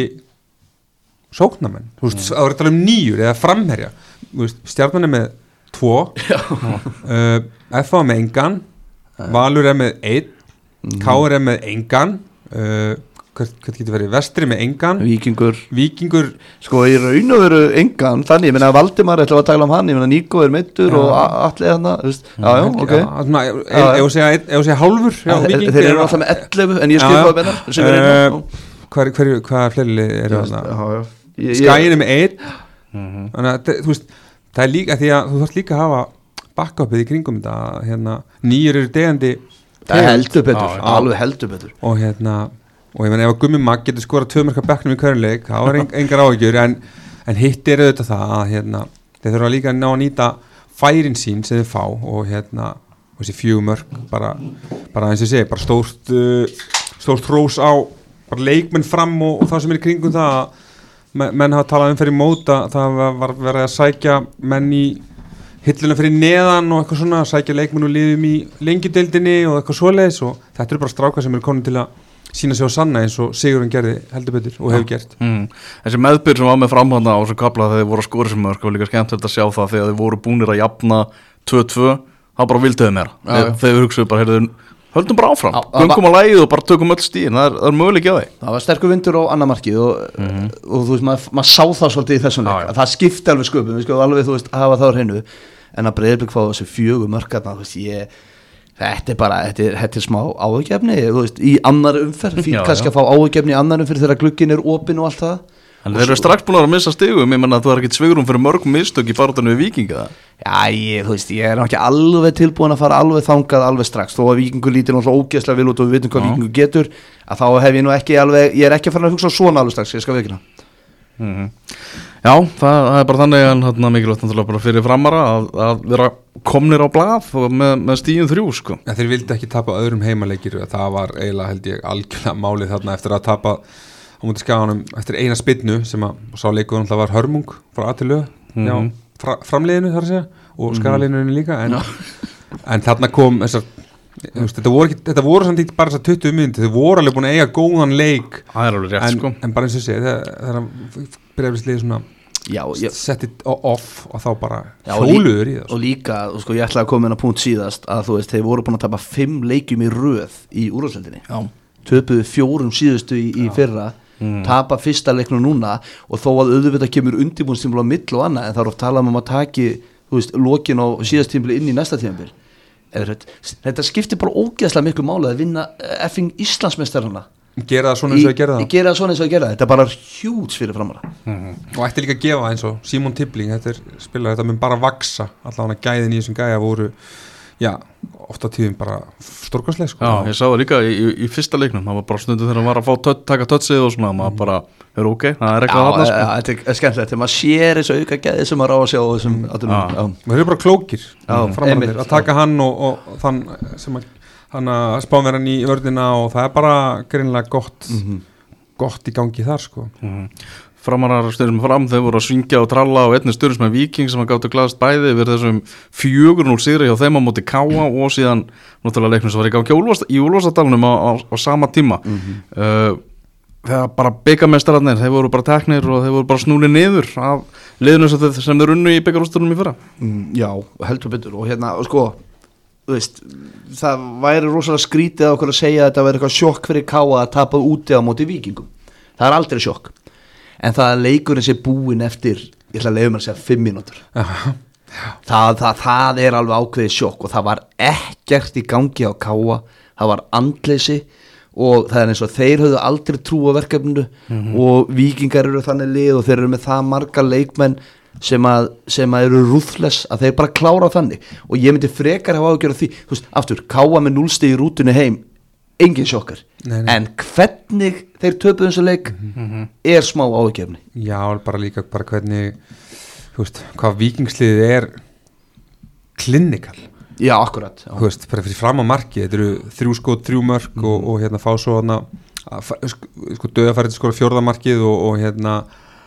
sóknarmenn, þú veist, það voru að tala um nýjur eða framherja, þú veist, Stjarnan er með tvo, uh, F A með engan, Valur er með einn, mm. K R er með engan, uh, hvað, hvað getur verið, Vestri með engan, Víkingur, Víkingur, sko í raun og veru engan, þannig, ég meina Valdimar ætla að tala um hann, ég meina Níko er meittur ja. Og allir hann, þú veist, já, já, ok, ef þú segja, ef þú segja hálfur, já, Víkingur, þeir eru alltaf með ellefu, en ég skil hvað menna, sem er einn, hvað, hverju, hvað fleiri eru þarna? Skæin er með einn mm-hmm. þannig að þú veist það er líka því að þú þarf líka að hafa backupið í kringum þetta hérna nýjur eru degandi það heldur betur, á, alveg heldur betur og hérna og ég menn ef að Gummi Magg getur skorað tvö marka bekknum í hverjuleik þá er en, engar áhyggjur en, en hitt er auðvitað það að hérna þeir þurfa líka að ná að nýta færin sín sem þeir fá og hérna og þessi fjögumörk bara, bara eins og segi bara stórt uh, stórt hrós á bara leikmenn fram og, og það sem er í kringum það að menn hafa talað um fyrir móta það var verið að sækja menn í hilluna fyrir neðan og eitthvað svona sækja leikmenn og liðum í lengjudeildinni og eitthvað svoleiðis og þetta eru bara strákar sem eru komin til að sína sig á sanna eins og Sigurinn gerði heldur betur og hefur gert mm. Þessi meðbyr sem var með framhanda á þessu kapla þegar þeir voru að skora sem mörg og líka skemmtilegt að sjá það þegar þeir voru búnir að jafna tvö tvö þá bara vilduðu meira ja. Þegar við hugsaðu bara heyrðu höldum bara áfram, göngum á lagið og bara tökum öll stíðin, það er, er möguleik á því það var sterkur vindur á annar markið og, mm-hmm. og þú veist, maður mað sá það svolítið í þessum leik, það skipti alveg sköpum við skoðum alveg, þú veist, hafa það á hreinu en að Breiðablik fá þessi fjögur mörkarna þú veist, ég, þetta er bara þetta er, þetta er smá áhugjefni, þú veist í annar umferð, fyrir kannski að fá áhugjefni í annar umferð þegar glugginn er opinn og allt það en þeir eru strax búin að missa stigum, ég menna að þú er ekkert svigurum fyrir mörgum mistök í baráttunni við Víkinga Já, ég, þú veist, ég er ekki alveg tilbúin að fara alveg þangað alveg strax þó að Víkingur lítir náttúrulega ógeðslega vel út og við vitum hvað Já. Víkingur getur að þá hef ég nú ekki alveg, ég er ekki að fara að hugsa svona alveg strax, ég skal veikina mm-hmm. Já, það, það er bara þannig en hérna mikilvægt náttúrulega bara fyrir framara að, að vera komnir á blað með, með stíðin þrjú, sko ja, Þeir vildi ekki tapa öðrum heimaleikir það var eiginlega held ég algjörlega málið þarna eftir að tapa á móti Skaganum eftir eina spinnu sem að sá leikur náttúrulega var hörmung frá A til Ö mm-hmm. Já, fra, framliðinu þar að segja og skagaliðinu líka en, en þarna kom þessar, veist, þetta voru, þetta voru samt ekki bara þessar tuttugu mínútur þau voru alveg búin að eiga góðan leik það er alveg rétt en, sko en bara eins og sé þegar byrjaðisliði svona Já, ég, setti off og þá bara já, og, hjóluður í lí, það og líka, sko, ég ætlaði að koma inn á punkt síðast að þú veist, þeir voru búin að tapa fimm leikjum í röð í úrvalsdeildinni, töpuðu fjórum síðustu í, í fyrra, mm. tapa fyrsta leiknum núna og þó að auðvitað kemur undirbúinstímabil á mill og annað, en það er oft talað um að taki, þú veist, lokin á síðast tímabil inn í næsta tímabil. Þetta skiptir bara ógeðslega miklu máli að vinna effing Íslandsmeistarana, gera það svona eins og að gera það gera það svona eins og að gera það, þetta er bara hjúts fyrir framara mm-hmm. og ætti líka að gefa eins og Símon Tippling, þetta er spilar, þetta mun bara vaksa allavega gæðin í þessum gæja voru já, ofta tíðum bara stórkostleg sko. Já, ég sá það líka í, í, í fyrsta leiknum, það var bara stundu þegar hann var að fá tött, taka tötsið og svona, maður bara er ok, það er eitthvað að þarna sko. Já, þetta er skemmtilegt, þegar maður sér þessu auka gæði sem maður á að sjá þessum aðunum og þeir eru bara klókir framhættir að taka hann og, og þann sem að hann að spánverðan í vörðina og það er bara greinlega gott mm-hmm. gott í gangi þar sko mm-hmm. Framarar styrjum fram, þeir voru að svingja og tralla og einnig styrjum með Víking sem að gáttu glaðast bæði við þessum fjögur núll sigri hjá þeim á móti Káa og síðan náttúrulega leiknum sem var í gangi í Úlfarsdalnum á, á, á sama tíma mm-hmm. uh, þegar bara byggamestararnir, þeir voru bara teknir og þeir voru bara snúli niður af liðinu sem, sem þeir unnu í byggarústunum í fyrra mm, Já, heldur betur og hérna, og sko Veist, það væri rosalega skrítið á okkur að segja að þetta væri eitthvað sjokk fyrir Káa að tapa úti á móti Víkingum það er aldrei sjokk en það að leikurinn sé búinn eftir ég ætla að leiða mér að segja fimm mínútur það, það, það er alveg ákveðið sjokk og það var ekkert í gangi á Káa það var andleysi og það er eins og þeir höfðu aldrei trú á verkefninu mm-hmm. og Víkingar eru þannig lið og þeir eru með það marga leikmenn sem að, sem að eru ruthless að þeir bara klára þannig og ég myndi frekar hafa ágjörð því, þú veist, aftur Káa með núlstig í rútunni heim engin sjokkar, nei, nei. En hvernig þeir töpuðu þessu leik mm-hmm. er smá ágjörni. Já, bara líka bara hvernig, þú veist, hvað Víkingsliðið er klinikal. Já, akkurat. Já. Þú veist, bara fyrir fram á marki, þetta eru þrjú skot, þrjú mörk mm-hmm. og, og hérna fá svo hérna, sko döðafærið skora fjórðamarkið og, og hérna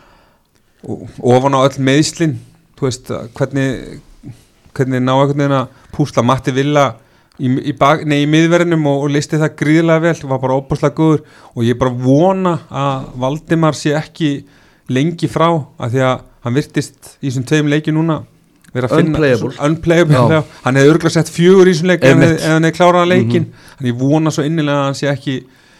og ofan á öll meðslin þú veist, hvernig hvernig ná einhvern veginn að púsla Matti Villa í, í, bak, nei, í miðverðinum og, og listi það gríðlega vel, var bara óbúslega góður og ég bara vona að Valdimar sé ekki lengi frá af því að hann virtist í þessum tveim leikjum núna vera að finna unplayable, unplayable hann hefði örgulega sett fjögur í þessum leik ef hann hefði klárað leikin mm-hmm. en ég vona svo innilega að hann sé ekki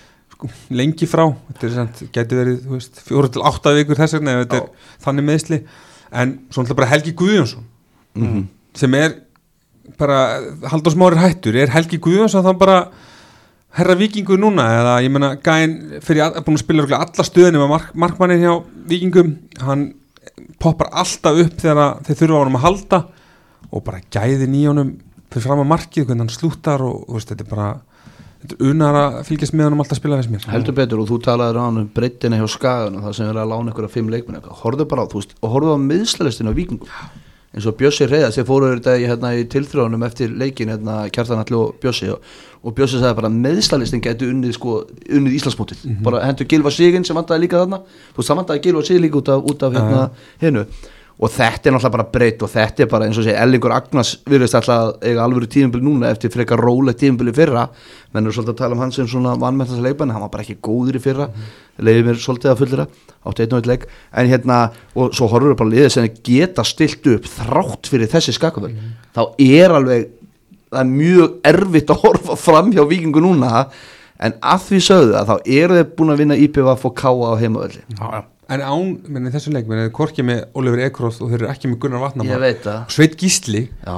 lengi frá, þetta er sant, geti verið þú veist, fjóru til átta vikur þess vegna ef þetta er þannig meðsli en svona bara Helgi Guðjónsson mm-hmm. sem er bara Halldór Smári hættur, er Helgi Guðjónsson þá bara herra Víkingur núna eða ég menna gæinn fyrir að búin að spila alla stöðinu með mark, markmannin hjá Víkingum hann poppar alltaf upp þegar þeir þurfa á honum að halda og bara gæðin í honum fyrir fram á markið, hvernig hann slúttar og þú veist, þetta er bara þetta er unar að fylgjast með hann um alltaf að spila þess mér heldur betur og þú talaður á hann um breyttina hjá Skaganum það sem er að lána ykkur af fimm leikmenn horfðu bara á, þú veist, og horfðu á miðslalistinu á Víkingum eins og Bjössi Hreiðars þeir fóru þetta í, hérna, í tilþróunum eftir leikin hérna, Kjartan Atli og Bjössi og, og Bjössi sagði bara miðslalistin geti unnið, sko, unnið Íslandsmótið mm-hmm. bara hendur Gylfa Sigyn sem vantaði líka þarna þú veist, það vantaði Gylfa Sigyn líka út af, út af hérna, hinnu og þetta er náttúrulega bara breytt og þetta er bara eins og segja Ellingur Agnars virðist alltaf eiga alvöru tíðinbili núna eftir frekar rólegt tíðinbili fyrra menn eru svolítið að tala um hann sem svona vannmennast leikmann hann var bara ekki góður í fyrra mm. leiði mér svolítið að fullera átti einn og einn leik en hérna og svo horfur bara liðið sem geta stilt upp þrátt fyrir þessi skakaföld mm. þá er alveg það er mjög erfitt að horfa fram hjá Víkingu núna en að því sögðu að þá eru þeir búin að vinna I P V F og K A á heimavöldi já, já. En án, menn, þessu leik, menn, þeir korkið með Oliver Ekroth og þeir eru ekki með Gunnar Vatnamar Sveit Gísli já.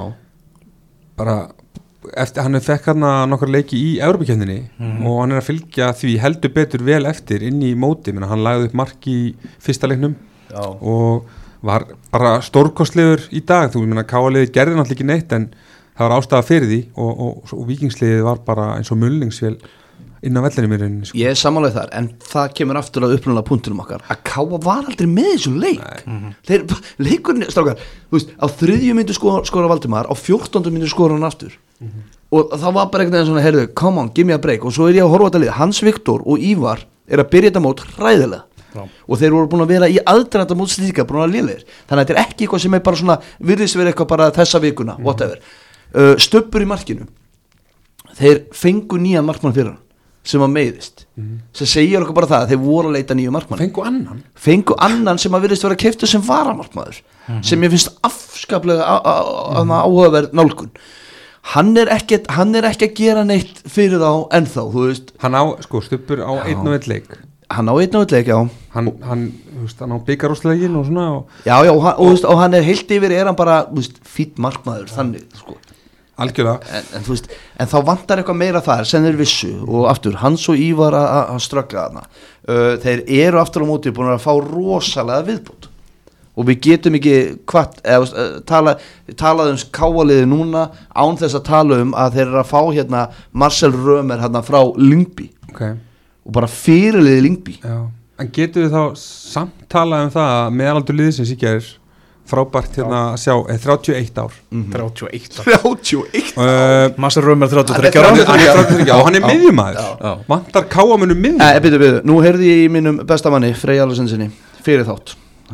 bara eftir, hann fekk hann nokkar leiki í Evrópukeppninni mm. og hann er að fylgja því heldur betur vel eftir inn í móti menn, hann lagði upp mark í fyrsta leiknum já. Og var bara stórkostlegur í dag þú menna Káaliði gerði náttúrulega ekki neitt en það var ástæða fyrir því og, og, og Víkingsliðið var bara eins og mulningsvél inn á vellinum í rauninni sko. Ég er sammálaðið þar en það kemur aftur að upprunalega punktunum okkar að Káa var aldrei með þessu leik mm-hmm. þeir, leikurinn, strákar þú veist, á þriðju myndu skora, skora Valdimar á fjórtándu myndu skora hann aftur mm-hmm. og það var bara einhvern veginn svona heyrðu, come on, give me a break og svo er ég að horfa á þetta lið Hans Viktor og Ívar er að byrja þetta mót hræðilega Já. Og þeir voru búin að vera í aðdraganda mót slíka búin að lélegir, þannig að þetta er ekki eitthvað sem er bara svona, virðist vera eitthvað bara þessa vikuna mm-hmm. whatever, uh, Stubbur í markinu þeir fengu nýjan markmann fyrir hann sem að meiðist mm. sem segir okkur bara það að þeir voru að leita nýju markmann fengu annan fengu annan sem að virðist vera keiftu sem varamarkmaður mm. sem ég finnst afskaplega mm. áhugaverð nálgun hann er ekki hann er ekki að gera neitt fyrir þá ennþá, þú veist hann á, sko, Stubbur á já. einn og einn leik hann á einn og einn leik, já hann, hann, þú veist, hann á byggarúslegin og svona og... já, já, og, og, og, og hann er heilt yfir er hann bara, þú veist, fýtt markmaður ja. þannig, sko algjörlega en, en, veist, en þá vantar eitthvað meira þar sem þeir vissu og aftur, Hans og Ívar að ströggla þarna uh, þeir eru aftur á móti búin að fá rosalega viðbútt og við getum ekki hvað, eða, tala, talað um káaliði núna án þess að tala um að þeir eru að fá hérna Marcel Römer hérna frá Lyngby okay. og bara fyrirliði Lyngby já. En getum við þá samt talað um það að meðalaldur liðsins ekki er frábært hérna að sjá er þrjátíu og eitt ár mm-hmm. þrjátíu og eitt ár þrjátíu og eitt ár uh, Marcel Römer þrjátíu og þriggja ára hann er þrjátíu og þriggja og hann er miðjumaður vantar káamönnum miðjumaður eh, byrju, byrju. Nú heyrði ég í mínum bestamanni Frey Alvarsinsinni fyrir þátt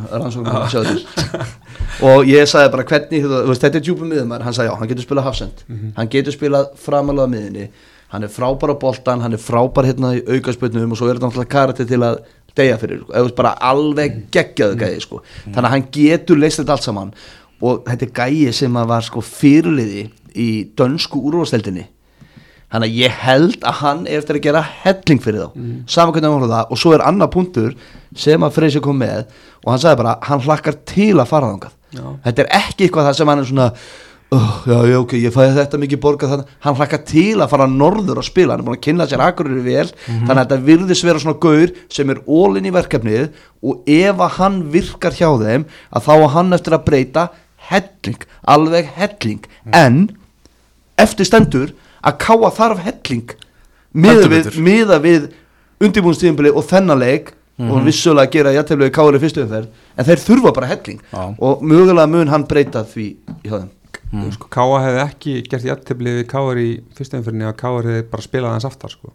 og ég sagði bara hvernig veist, þetta er djúpum miðjumaður, hann sagði já, hann getur spilað hafsend mm-hmm. hann getur spilað framalega miðinni hann er frábær á boltan, hann er frábær hérna í aukaspötnum og svo er þetta náttúrulega karakter til að deyja fyrir, eða bara alveg geggjaðu gæði sko, mm. þannig að hann getur leist þetta allt saman og þetta er gæði sem að var sko fyrirliði í dönsku úrvalsdeildinni þannig að ég held að hann er eftir að gera helling fyrir þá, mm. saman hvernig hann var það og svo er annar punktur sem að Freysi kom með og hann sagði bara, hann hlakkar til að fara þangað þetta er ekki eitthvað það sem hann er svona Oh, já, já, ok, ég fæði þetta mikið borgað þannig hann hlakka til að fara norður og spila hann er búin að kynna sér Akureyri vel mm-hmm. þannig að þetta virðist vera svona gaur sem er all-in í verkefnið og ef að hann virkar hjá þeim að þá að hann eftir að breyta helling, alveg helling mm. en eftir stendur að Káa þarf helling miða við, miða við undirbúinstíðinbili og þennan leik mm-hmm. og vissulega að gera jafntefli við Káa í fyrstu umferð en þeir þurfa bara helling ah. og mögulega mun hann breyta því hjá þeim Mm. Sko, Káa hefði ekki gert jafntefli við Káar í fyrstu umferðinni að Káar hefði bara spilað hans aftar sko.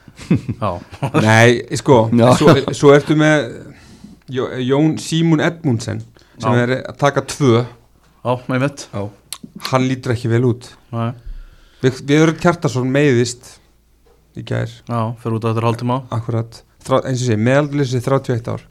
Nei, sko svo, svo ertu með Jón Símon Edmundsen sem Já. er að taka tvö Já, með mitt Já. Hann lítur ekki vel út Nei. Við, við erum Kjartarsson meiðist í gær Já, fyrir út á þetta hálftíma Akkurat, Þrá, eins og sé, meðaldurleysi þrjátíu og eitt ár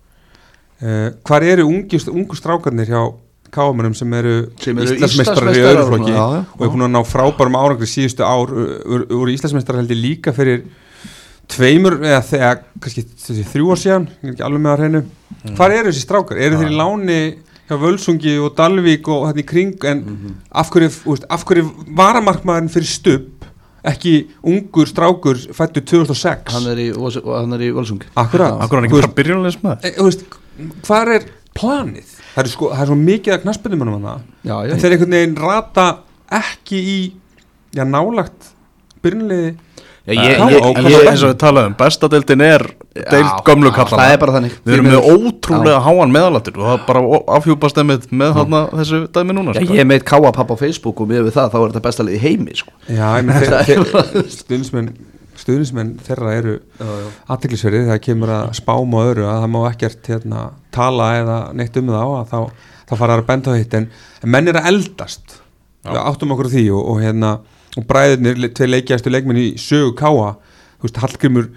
uh, Hvar eru ungi, ungu strákarnir hjá káamönnum sem eru, eru Íslandsmeistarar í öðru flokki já, já. og er búin að ná frábærum árangri síðustu ár úr Íslandsmeistarar held ég líka fyrir tveimur eða þegar kannski þrjú ár síðan ég er ekki alveg með að hreinu mm. Hvar eru þessi strákar? Eru þeir í láni hjá Völsungi og Dalvík og hérna í kring en mm-hmm. af hverju, úst, af hverju varamarkmaðurinn fyrir Stubb ekki ungur strákur fættur tvö þúsund og sex hann er í, hann er í Völsungi Akkurat Akkurat hann ekki bara byrjunarlegs með e, Hvar er planið? Það er, sko, það er svo mikið að knattspyrnumönnum hana já, já, en þeir einhvern veginn rata ekki í já, nálagt byrjunliði ég, ég, ég, ég, eins og við talaðum besta deildin er deild gömlu kallana það er bara þannig við erum með ótrúlega háan meðalatur og það bara afhjúpast þeim með hana, þessu dæmi núna já, ég hef meitt Káapapp á Facebook og með við það þá er þetta besta lið í heimi sko. já, ég með stundismenn stuðnismenn þeirra eru athyglisverðir þegar kemur að spáma öðru að það má ekkert hérna, tala eða neitt um það á að þá, þá fara að benda á hitt en, en menn er að eldast við áttum okkur á því og, og, hérna, og bræðirnir, tvei leikjæstu leikmenn í sögu Káa, þú veist, Hallgrímur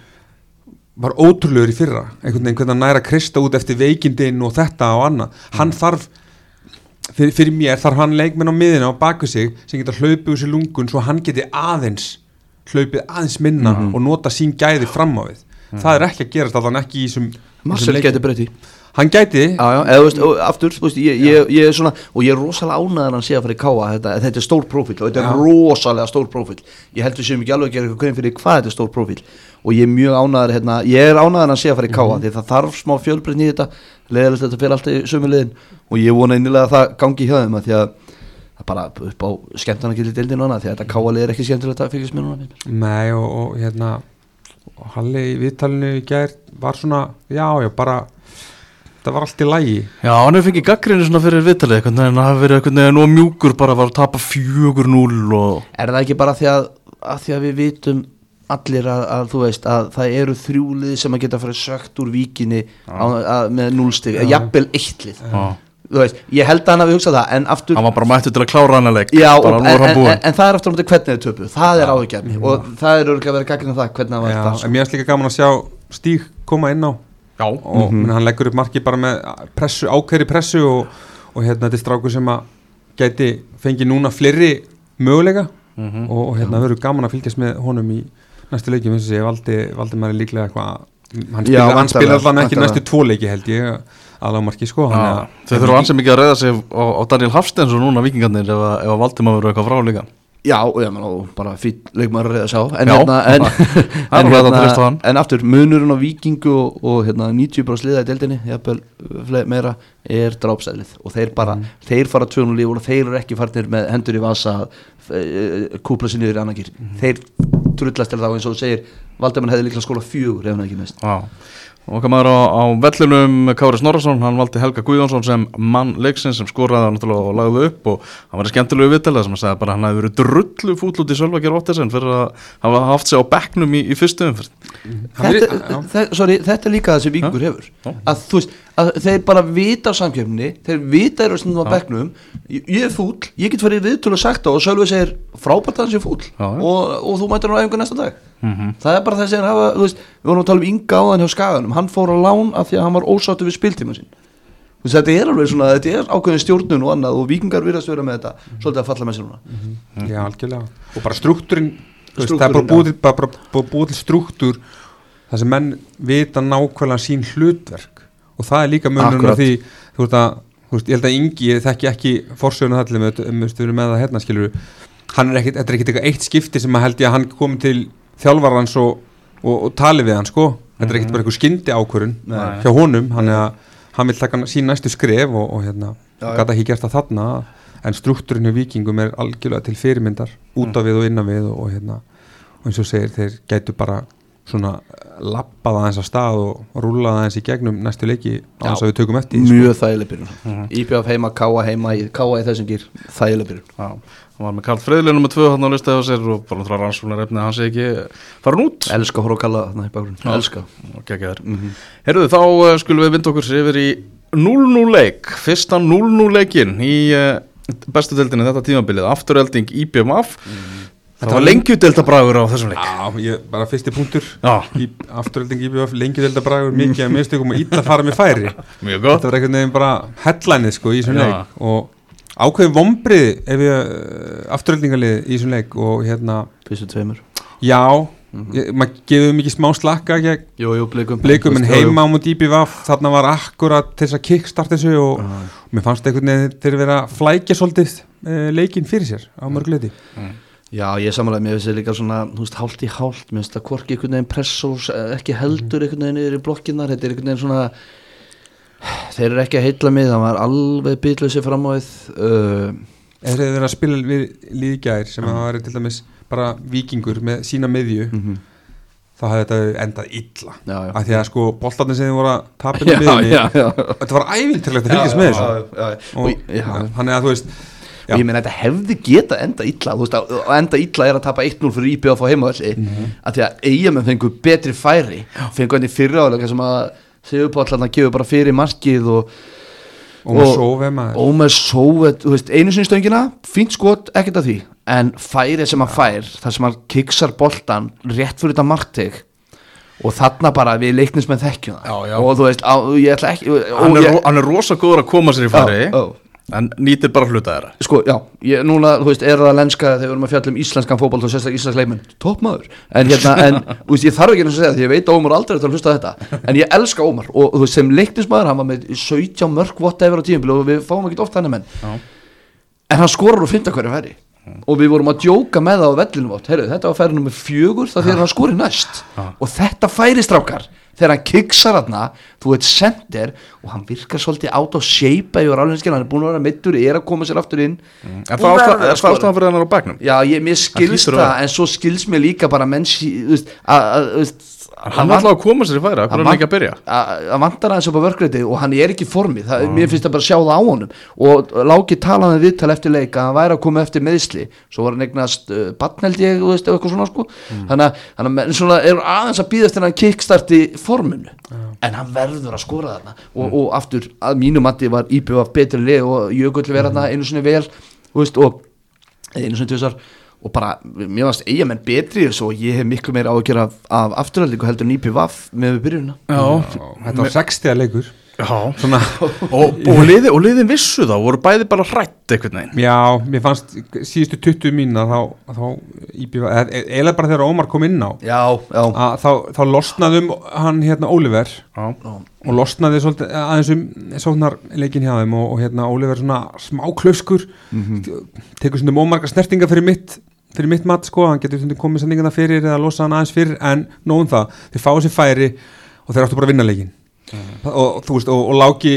var ótrúlegur í fyrra einhvern veginn hvernig hann næra að krista út eftir veikindin og þetta og annað, mm. hann þarf fyrir, fyrir mér þarf hann leikmenn á miðina á baku sig sem geta hlaupið úr sér lungun svo hann geti aðeins hlaupið aðeins minna mm-hmm. og nota sín gæði fram á við mm. það er ekki að gerast allan ekki í þessum Marcel gæti breyti hann gæti já, já, eða, veist, og, aftur, veist, ég, ég, ég er svona, og ég er rosalega ánæður hann sé að fara í Káa þetta, þetta er stór prófíl og þetta er já. rosalega stór prófíl ég heldur sem ekki alveg að gera eitthvað grein fyrir hvað þetta er stór prófíl og ég er mjög ánæður hérna, ég er ánæður hann sé að fara í Káa mm-hmm. því það þarf smá fjölbreytni í þetta leiðilegt þetta fyrir alltaf í sömu liðin og ég vona einnilega að það gangi hjá þeim að því að það bara upp á skemmtarnakildi deildinu hana því að þetta Káa er ekki skemmtilegt að fylgjast með núna Nei og, og hérna og Halli í viðtalinu í gær var svona já já bara það var allt í lagi Já hann hefur fengið gagnrýni svona fyrir viðtalið en það hefur verið eitthvað nú mjúkur bara var að tapa fjögur núll og Er það ekki bara því að, að því að við vitum allir að, að þú veist að það eru þrjúlið sem að geta farið sökt úr víkinni á, að, með núllstig jafnvel eittlið þú veist, ég held að hann hafi hugsað það en aftur hann var bara mættur til að klára hann að leik já, bara, og, nú er en, hann en, búinn. en, en það er aftur á móti hvernig þið töpu það er áhyggjefni og það er örgulega verið gagnrýnt það hvernig það var Já, það en mér er líka gaman að sjá Stíg koma inn á já, og mm-hmm. hann leggur upp marki bara með pressu, ákæri pressu og, og hérna þetta er strákur sem að gæti fengið núna fleiri möguleika mm-hmm. og, og hérna verður gaman að fylgjast með honum í næstu leiki eins og sé, valdi, valdi maður líklega eitthvað hann Já, spilar, hann spilar allan ekki vantarlega. næstu tvo leiki held ég alveg marki sko já. Þau þurfa ansið mikið að reyða sig á, á Daniel Hafsteins og núna vikingarnir ef að, ef að Valdimar verður eitthvað frá líka já, og ég menn og bara fýll leikmaður að reyða sá en, Já, hérna, en, það er en, bara að hérna, treysta á hann. en aftur munurinn á Víkingu og, og hérna, níutíu prósent liða í deildinni jafnvel meira er drápsæðlið og þeir bara, mm. þeir fara tvö núll í og þeir eru ekki farnir með hendur í vasa að kúpla sér niður í annarkir mm. þeir trullast til þá eins og þú segir Valdimar hefði líklega skóla fjögur ef hann ekki mest já og hvað maður á, á vellinum Kári Snorrason, hann valdi Helga Guðjónsson sem mann leiksins sem skoraði náttúrulega og lagði upp og hann var í skemmtilegu viðtala sem hann sagði bara hann hefði verið drullu fúll út í Sölvageir Ottesen fyrir að hafa haft sig á bekknum í, í fyrstu umferð þetta, þe sorry, þetta er líka það sem Víkingur hefur að þú veist, að þeir bara vita á samkeppni þeir vita er á stundum á bekknum ég, ég er fúll, ég get farið viðtölu að sagt og Sölvi segir frábært að hann sé fúll og, og þú mætir hann á æfingu næsta dag mm-hmm. það er bara þessi að hafa, þú veist við vorum að tala um Inga áðan hjá Skaganum hann fór á lán af því að hann var ósáttur við spiltíma sín þú veist, þetta er alveg svona, þetta er ákveðin stjórnun og annað og Víkingar virðast vera með þetta mm-hmm. svolítið að falla með sér núna mm-hmm. Já, algjörlega og bara struktúrin, veist, það er bara búið, bara, bara, bara búið til struktúr það sem menn vita nákvæmlega sín hlutverk og það er líka munurinn af því þú veist að, þú veist, ég held að Ingi þekki ekki forsöguna þallir með, með, með það hérna skilur hann er ekkit, þetta er ekkit eitthvað eitt skipti sem að held ég að hann komi til þjálfarans og, og, og tali við hann sko þetta er ekkit bara eitthvað skyndi ákvörun hjá honum, hann er að hann vil taka sín næstu skref og, og hérna gata ekki gert það þarna en struktúrin hjá Víkingum er algjörlega til fyrirmyndar út af við og innan við og, og hérna og eins og segir þeir gætu bara svona lappað aðeins að stað og, og rúlað aðeins í gegnum næstu leiki á þess að við tökum eftir mjög þægileg byrjun mm-hmm. I B F heima, K A heima K A í þessum gýr, þægileg byrjun já, hann var með Karl Freyðli nummer tvö hann á listaði á sér og bara náttúrulega rannsóknar efni hann sé ekki farin út elska horf og kalla þarna í bakgrunn elska mm-hmm. Herruðu þá uh, skulum við vinda okkur yfir í núll núll leik fyrsta núll núll leikinn í uh, bestu deildinni þetta tímabilið afturhelding I B M F mm. Þetta var lengjudeildabræður á þessum leik Já, ég, bara fyrsti punktur í afturhelding I B M F, lengjudeildabræður mikið að mistökum og illa fara með færi Mjög gott Þetta var einhvern veginn bara headlineið sko í þessum leik og ákveðin vombriði ef ég uh, afturheldingalið í þessum leik og hérna fyrstu tveimur Já, mm-hmm. maður gefið mikið smá slakka gegn Jú, jú, blikum Blikum en heima á múti I B M F þarna var akkurat til þess að kickstart þessu og uh. mér fannst einhvern veginn þeir vera að flækja svolítið uh, leikinn fyrir sér á mörguleiti mm. Já, ég samanlega, mér finnst það líka svona, þú veist, hálft í hálft, mér finnst það hvorki einhvern veginn pressós, ekki heldur einhvern veginn yfir í blokkinnar, þetta er einhvern veginn svona, þeir eru ekki að heilla mig, það var alveg bitlausið fram á þið. Uh, Þeir hefur verið að spila við liðgær sem uh. var til dæmis bara Víkingur með sína miðju, mm-hmm. þá hafði þetta endað illa, já, já. Af því að sko boltarnir sem þið voru að tapja með miðjunni, þetta var ævintýrlegt að fylgjast með þessu, og hann er að þú veist, og ég meina þetta hefði geta enda illa þú veist að enda illa er að tapa eitt núll fyrir I B F á heimavelli mm-hmm. að því að Eyjamenn fengu betri færi fengu henni fyrra álega sem að Sigurpállarna gefur bara fyrir markið og og með sóve maður og með sóve, þú veist, einu sinni stöngina fínt skot, ekkert af því en færi sem að fær, þar sem að kiksar boltan rétt fyrir þetta markteg og þarna bara við leiknismenn þekkjum það og þú veist, á, ég ætla ekki hann er, ég, hann er rosa góður að koma sér í færi á, á. En nýtir bara hluta þeirra Sko, já, ég, núna, þú veist, er það lenska þegar við erum að fjalla um íslenskan fótbolt og sérstaklega íslensk leikmenn topp maður, en hérna, en þú veist, ég þarf ekki að segja það, því ég veit að Ómar aldrei er að hlusta þetta, en ég elska Ómar og þú veist, sem leiknismæður, hann var með sautján mörk votta yfir á tímabili og við fáum ekki oft hann menn, já. En hann skorar og finna hverju færi mm. og við vorum að djóka með það á vellinum átt, heyrðu, þetta var færi nummer fjögur þá þegar hann skori næst ah. og þetta færi strákar þegar hann kiksar þarna, þú veit sender og hann virkar svolítið át á shape og ráðinskinn, hann er búin að vera mittur, er að koma sér aftur inn mm. En það er stáðstafan fyrir hann á baknum? Já, ég, mér skilst það, en svo skilst mér líka bara menn, þú veist, að hann var alltaf að koma sér í færa, hvernig hann ekki að byrja að vantar aðeins upp á vörkreiti og hann er ekki í formi, það, ah. mér finnst það bara að sjá það á honum og Láki talaði viðtal eftir leik að hann væri að koma eftir meðsli svo var hann eignast uh, barn held ég veist, eitthvað svona sko mm. þannig að hann svona, er aðeins að býða eftir hann kickstarti forminu ah. en hann verður að skora þarna og, mm. og aftur að mínu mati var I B V betri lið og Jökull verða þarna einu sinni vel veist, og einu sinni tvisar og bara, mér varst eigamenn betri og ég hef miklu meira á að gera af, af afturhaldingu heldur en I B V með við byrjunna. Já, þetta var sextíu leikur. Já, svona, og, og, liði, og liðin vissu þá, voru bæði bara hrætt einhvern veginn. Já, mér fannst síðustu tuttugu mínútur þá, þá I B V, eiginlega bara þegar Ómar kom inn á, já, já. Að, þá, þá losnaðum hann hérna Oliver já. og losnaði svolítið aðeins um sóknar leikin hjá þeim og, og hérna Oliver svona smá klauskur, mm-hmm. tekur svona ómarga snertinga fyrir mitt, fyrir mitt mat sko, hann getur komið sendingana fyrir eða losa hann aðeins fyrir en nóðum það, þeir fá sér færi og þeir áttu bara að vinna leikin. Mm. Og, og þú veist og, og Láki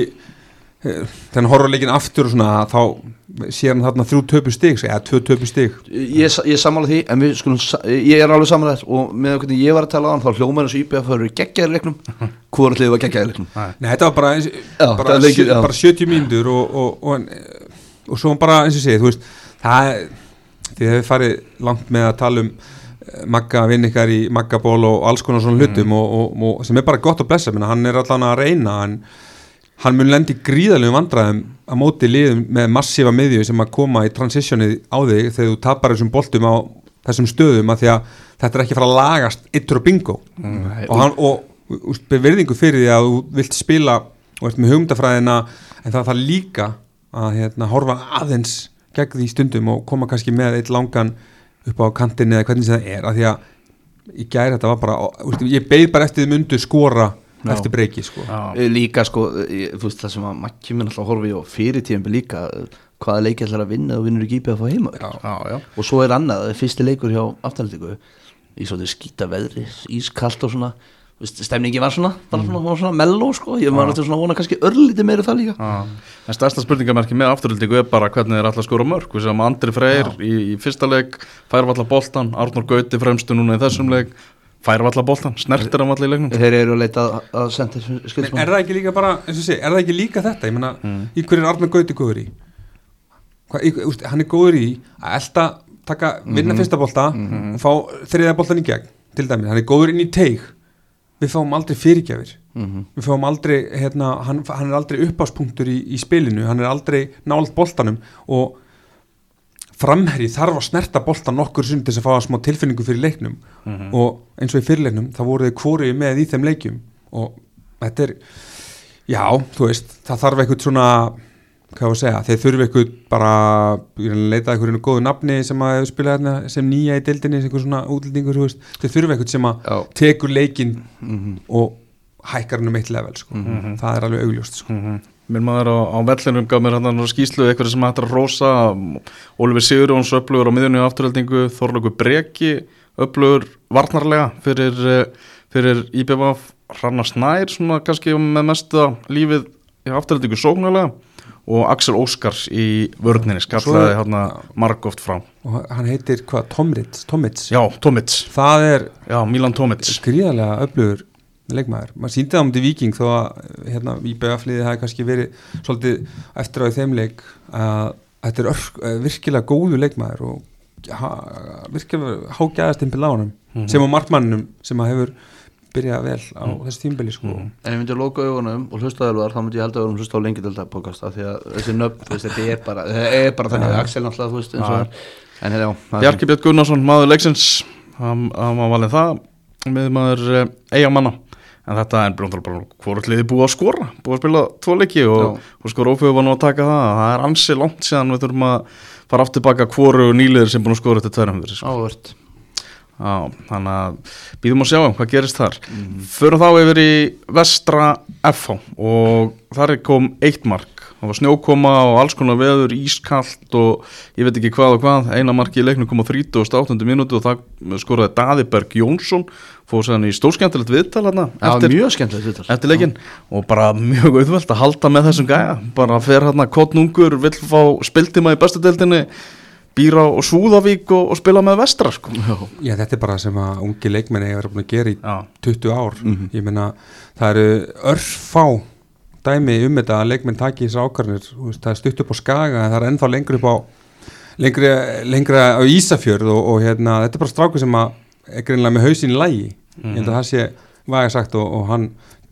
þegar hann horfður leikin aftur og svona þá sér hann þarna þrjú töpu stig eða tvö töpu stig ég, ég sammála því en við skulum ég er alveg sammála þess og með hvernig ég var að tala á hann þá hljómaður þessu I B F að vera geggjaðir leiknum hvort liðið var geggjaðir leiknum Nei þetta var bara, já, bara, leikir, bara sjötíu mínútur og, og, og, og svo bara eins og segið þú veist það þið hefur farið langt með að tala um Magga vinn ykkar í Maggaból og alls konar svona hlutum mm. og, og, og sem er bara gott að blessa minna, hann er allan að reyna en hann mun lendi gríðalegum vandræðum að móti liðum með massífa miðju sem að koma í transitionið á þig þegar þú tapar þessum boltum á þessum stöðum að því að þetta er ekki að fara að lagast yttur og bingo mm. og hann og úst, virðingu fyrir því að þú vilt spila og ert með hugmyndafræðina en það þarf líka að hérna, horfa aðeins gegn því stundum og koma kannski með eitt langan upp á kantinni eða hvernig það er að því að í gær þetta var bara úst, ég beið bara eftir því myndu skora já. Eftir breyki sko já. Líka sko ég, þú veist það sem að makki minn alltaf horfi og fyrir tíðanbyrð líka hvaða leiki ætlar að vinna og vinnur ekki í B F að heima já. Já, og svo er annað fyrsti leikur hjá afturhaldingu í svona skýta veðri ískalt og svona stemningi var svona, bara svona, mm. svona melló sko, ég var náttúrulega svona vona kannski örlítið meira það líka ah. En stærsta spurningamerki með afturhaldingu er bara hvernig þeir allar skora mörg við sem Andri Freyr í, í fyrsta leik fær valla boltan, Arnór Gauti fremstu núna í þessum leik, fær valla boltan snertir hann valla í leiknum Þeir eru að leita að, að senda skilsmann Er það ekki líka bara, eins og sé, er það ekki líka þetta ég menna, mm. í hverju er Arnór Gauti góður í Hva, í, úst, hann er góður í að elta, taka, vinna mm-hmm. fyrsta bolta mm-hmm. og fá þriðja boltan í gegn til dæmis, hann er góður inn í teig við fáum aldrei fyrirgjafir mm-hmm. við fáum aldrei, hérna, hann, hann er aldrei uppáspunktur í, í spilinu, hann er aldrei nált boltanum og framherji þarf að snerta boltan nokkur sund til þess að fá að smá tilfinningu fyrir leiknum mm-hmm. og eins og í fyrirleiknum þá voru þið hvorið með í þeim leikjum og þetta er, já, þú veist það þarf eitthvað svona hvað var að segja, þeir þurfi eitthvað bara leita eitthvað góðu nafni sem að hefur spilað hérna sem nýja í deildinni sem eitthvað svona útlendingur, þú veist, þeir þurfi eitthvað sem að Já. Tekur leikinn mm-hmm. og hækkar hann um eitt level sko. mm-hmm. það er alveg augljóst sko. mm-hmm. Mér maður á, á vellinum gaf mér hann skýslu eitthvað sem hættir að rosa Oliver Sigurjóns öflugur á miðjunni afturhaldingu, Þorlaugur Breki öflugur varnarlega fyrir, fyrir I B V Hrannar Snær svona kannski með mesta lífið í afturhaldingu sóknarlega og Axel Óskars í vörninni skallaði hérna margóft frá og hann heitir hvað, Tomrits Tomits já, Tomits það er, já, Milan Tomits gríðarlega öflugur leikmaður, maður síndi það um til Víking þó að hérna í B F-liði hafi kannski verið svolítið eftir á í þeim leik að þetta er örf, virkilega góðu leikmaður og ha, virkilega hágæðastimpil á honum mm-hmm. sem á markmanninum sem að hefur byrja vel á mm. þessi tímbili sko. mm. En ég myndi að loka augunum og hlustaðalvar þá myndi ég held að hlusta á lengjadölda podcast af því að þessi nöfn, þú veist, þetta er bara það er bara þannig, Axel náttúrulega, þú veist eins og en já, Bjarki Björn Gunnarsson, maður leiksins hann var valið það með maður eigamanna en þetta er brjóndal bara hvort liði búið að skora búið að spila tvo leiki og, og skora ófjöðu var nú að taka það það er ansi langt síðan við þurfum að fara aftur baka hvoru nýliður sem búin að skora þetta tverjum Ávört Já, þannig að býðum að sjá hvað gerist þar mm-hmm. Förum þá yfir í Vestra F H og þar kom eitt mark það var snjókoma og alls konar veður ískalt og ég veit ekki hvað og hvað eina marki í leiknum kom á þrítugasta og áttundu mínútu og það skoraði Daði Berg Jónsson fór sér hann í stórskemmtilegt viðtal hérna eftir, mjög skemmtilegt viðtal eftir leikinn og bara mjög auðvelt að halda með þessum gæja bara fer hérna kottnungur vill fá spiltíma í bestu deildinni býr á Súðavík og, og spila með Vestra sko. Já, þetta er bara sem að ungi leikmenni hefur búin að gera í Já. tuttugu ár mm-hmm. ég meina, það eru örfá dæmi um þetta að leikmenn taki þessi ákvarðanir, það er stutt upp á Skaga en það er ennþá lengur upp á lengri, lengra á Ísafjörð og, og hérna, þetta er bara strákur sem að er greinilega með hausinn í lagi mm-hmm. ég held að það sé væga sagt og, og hann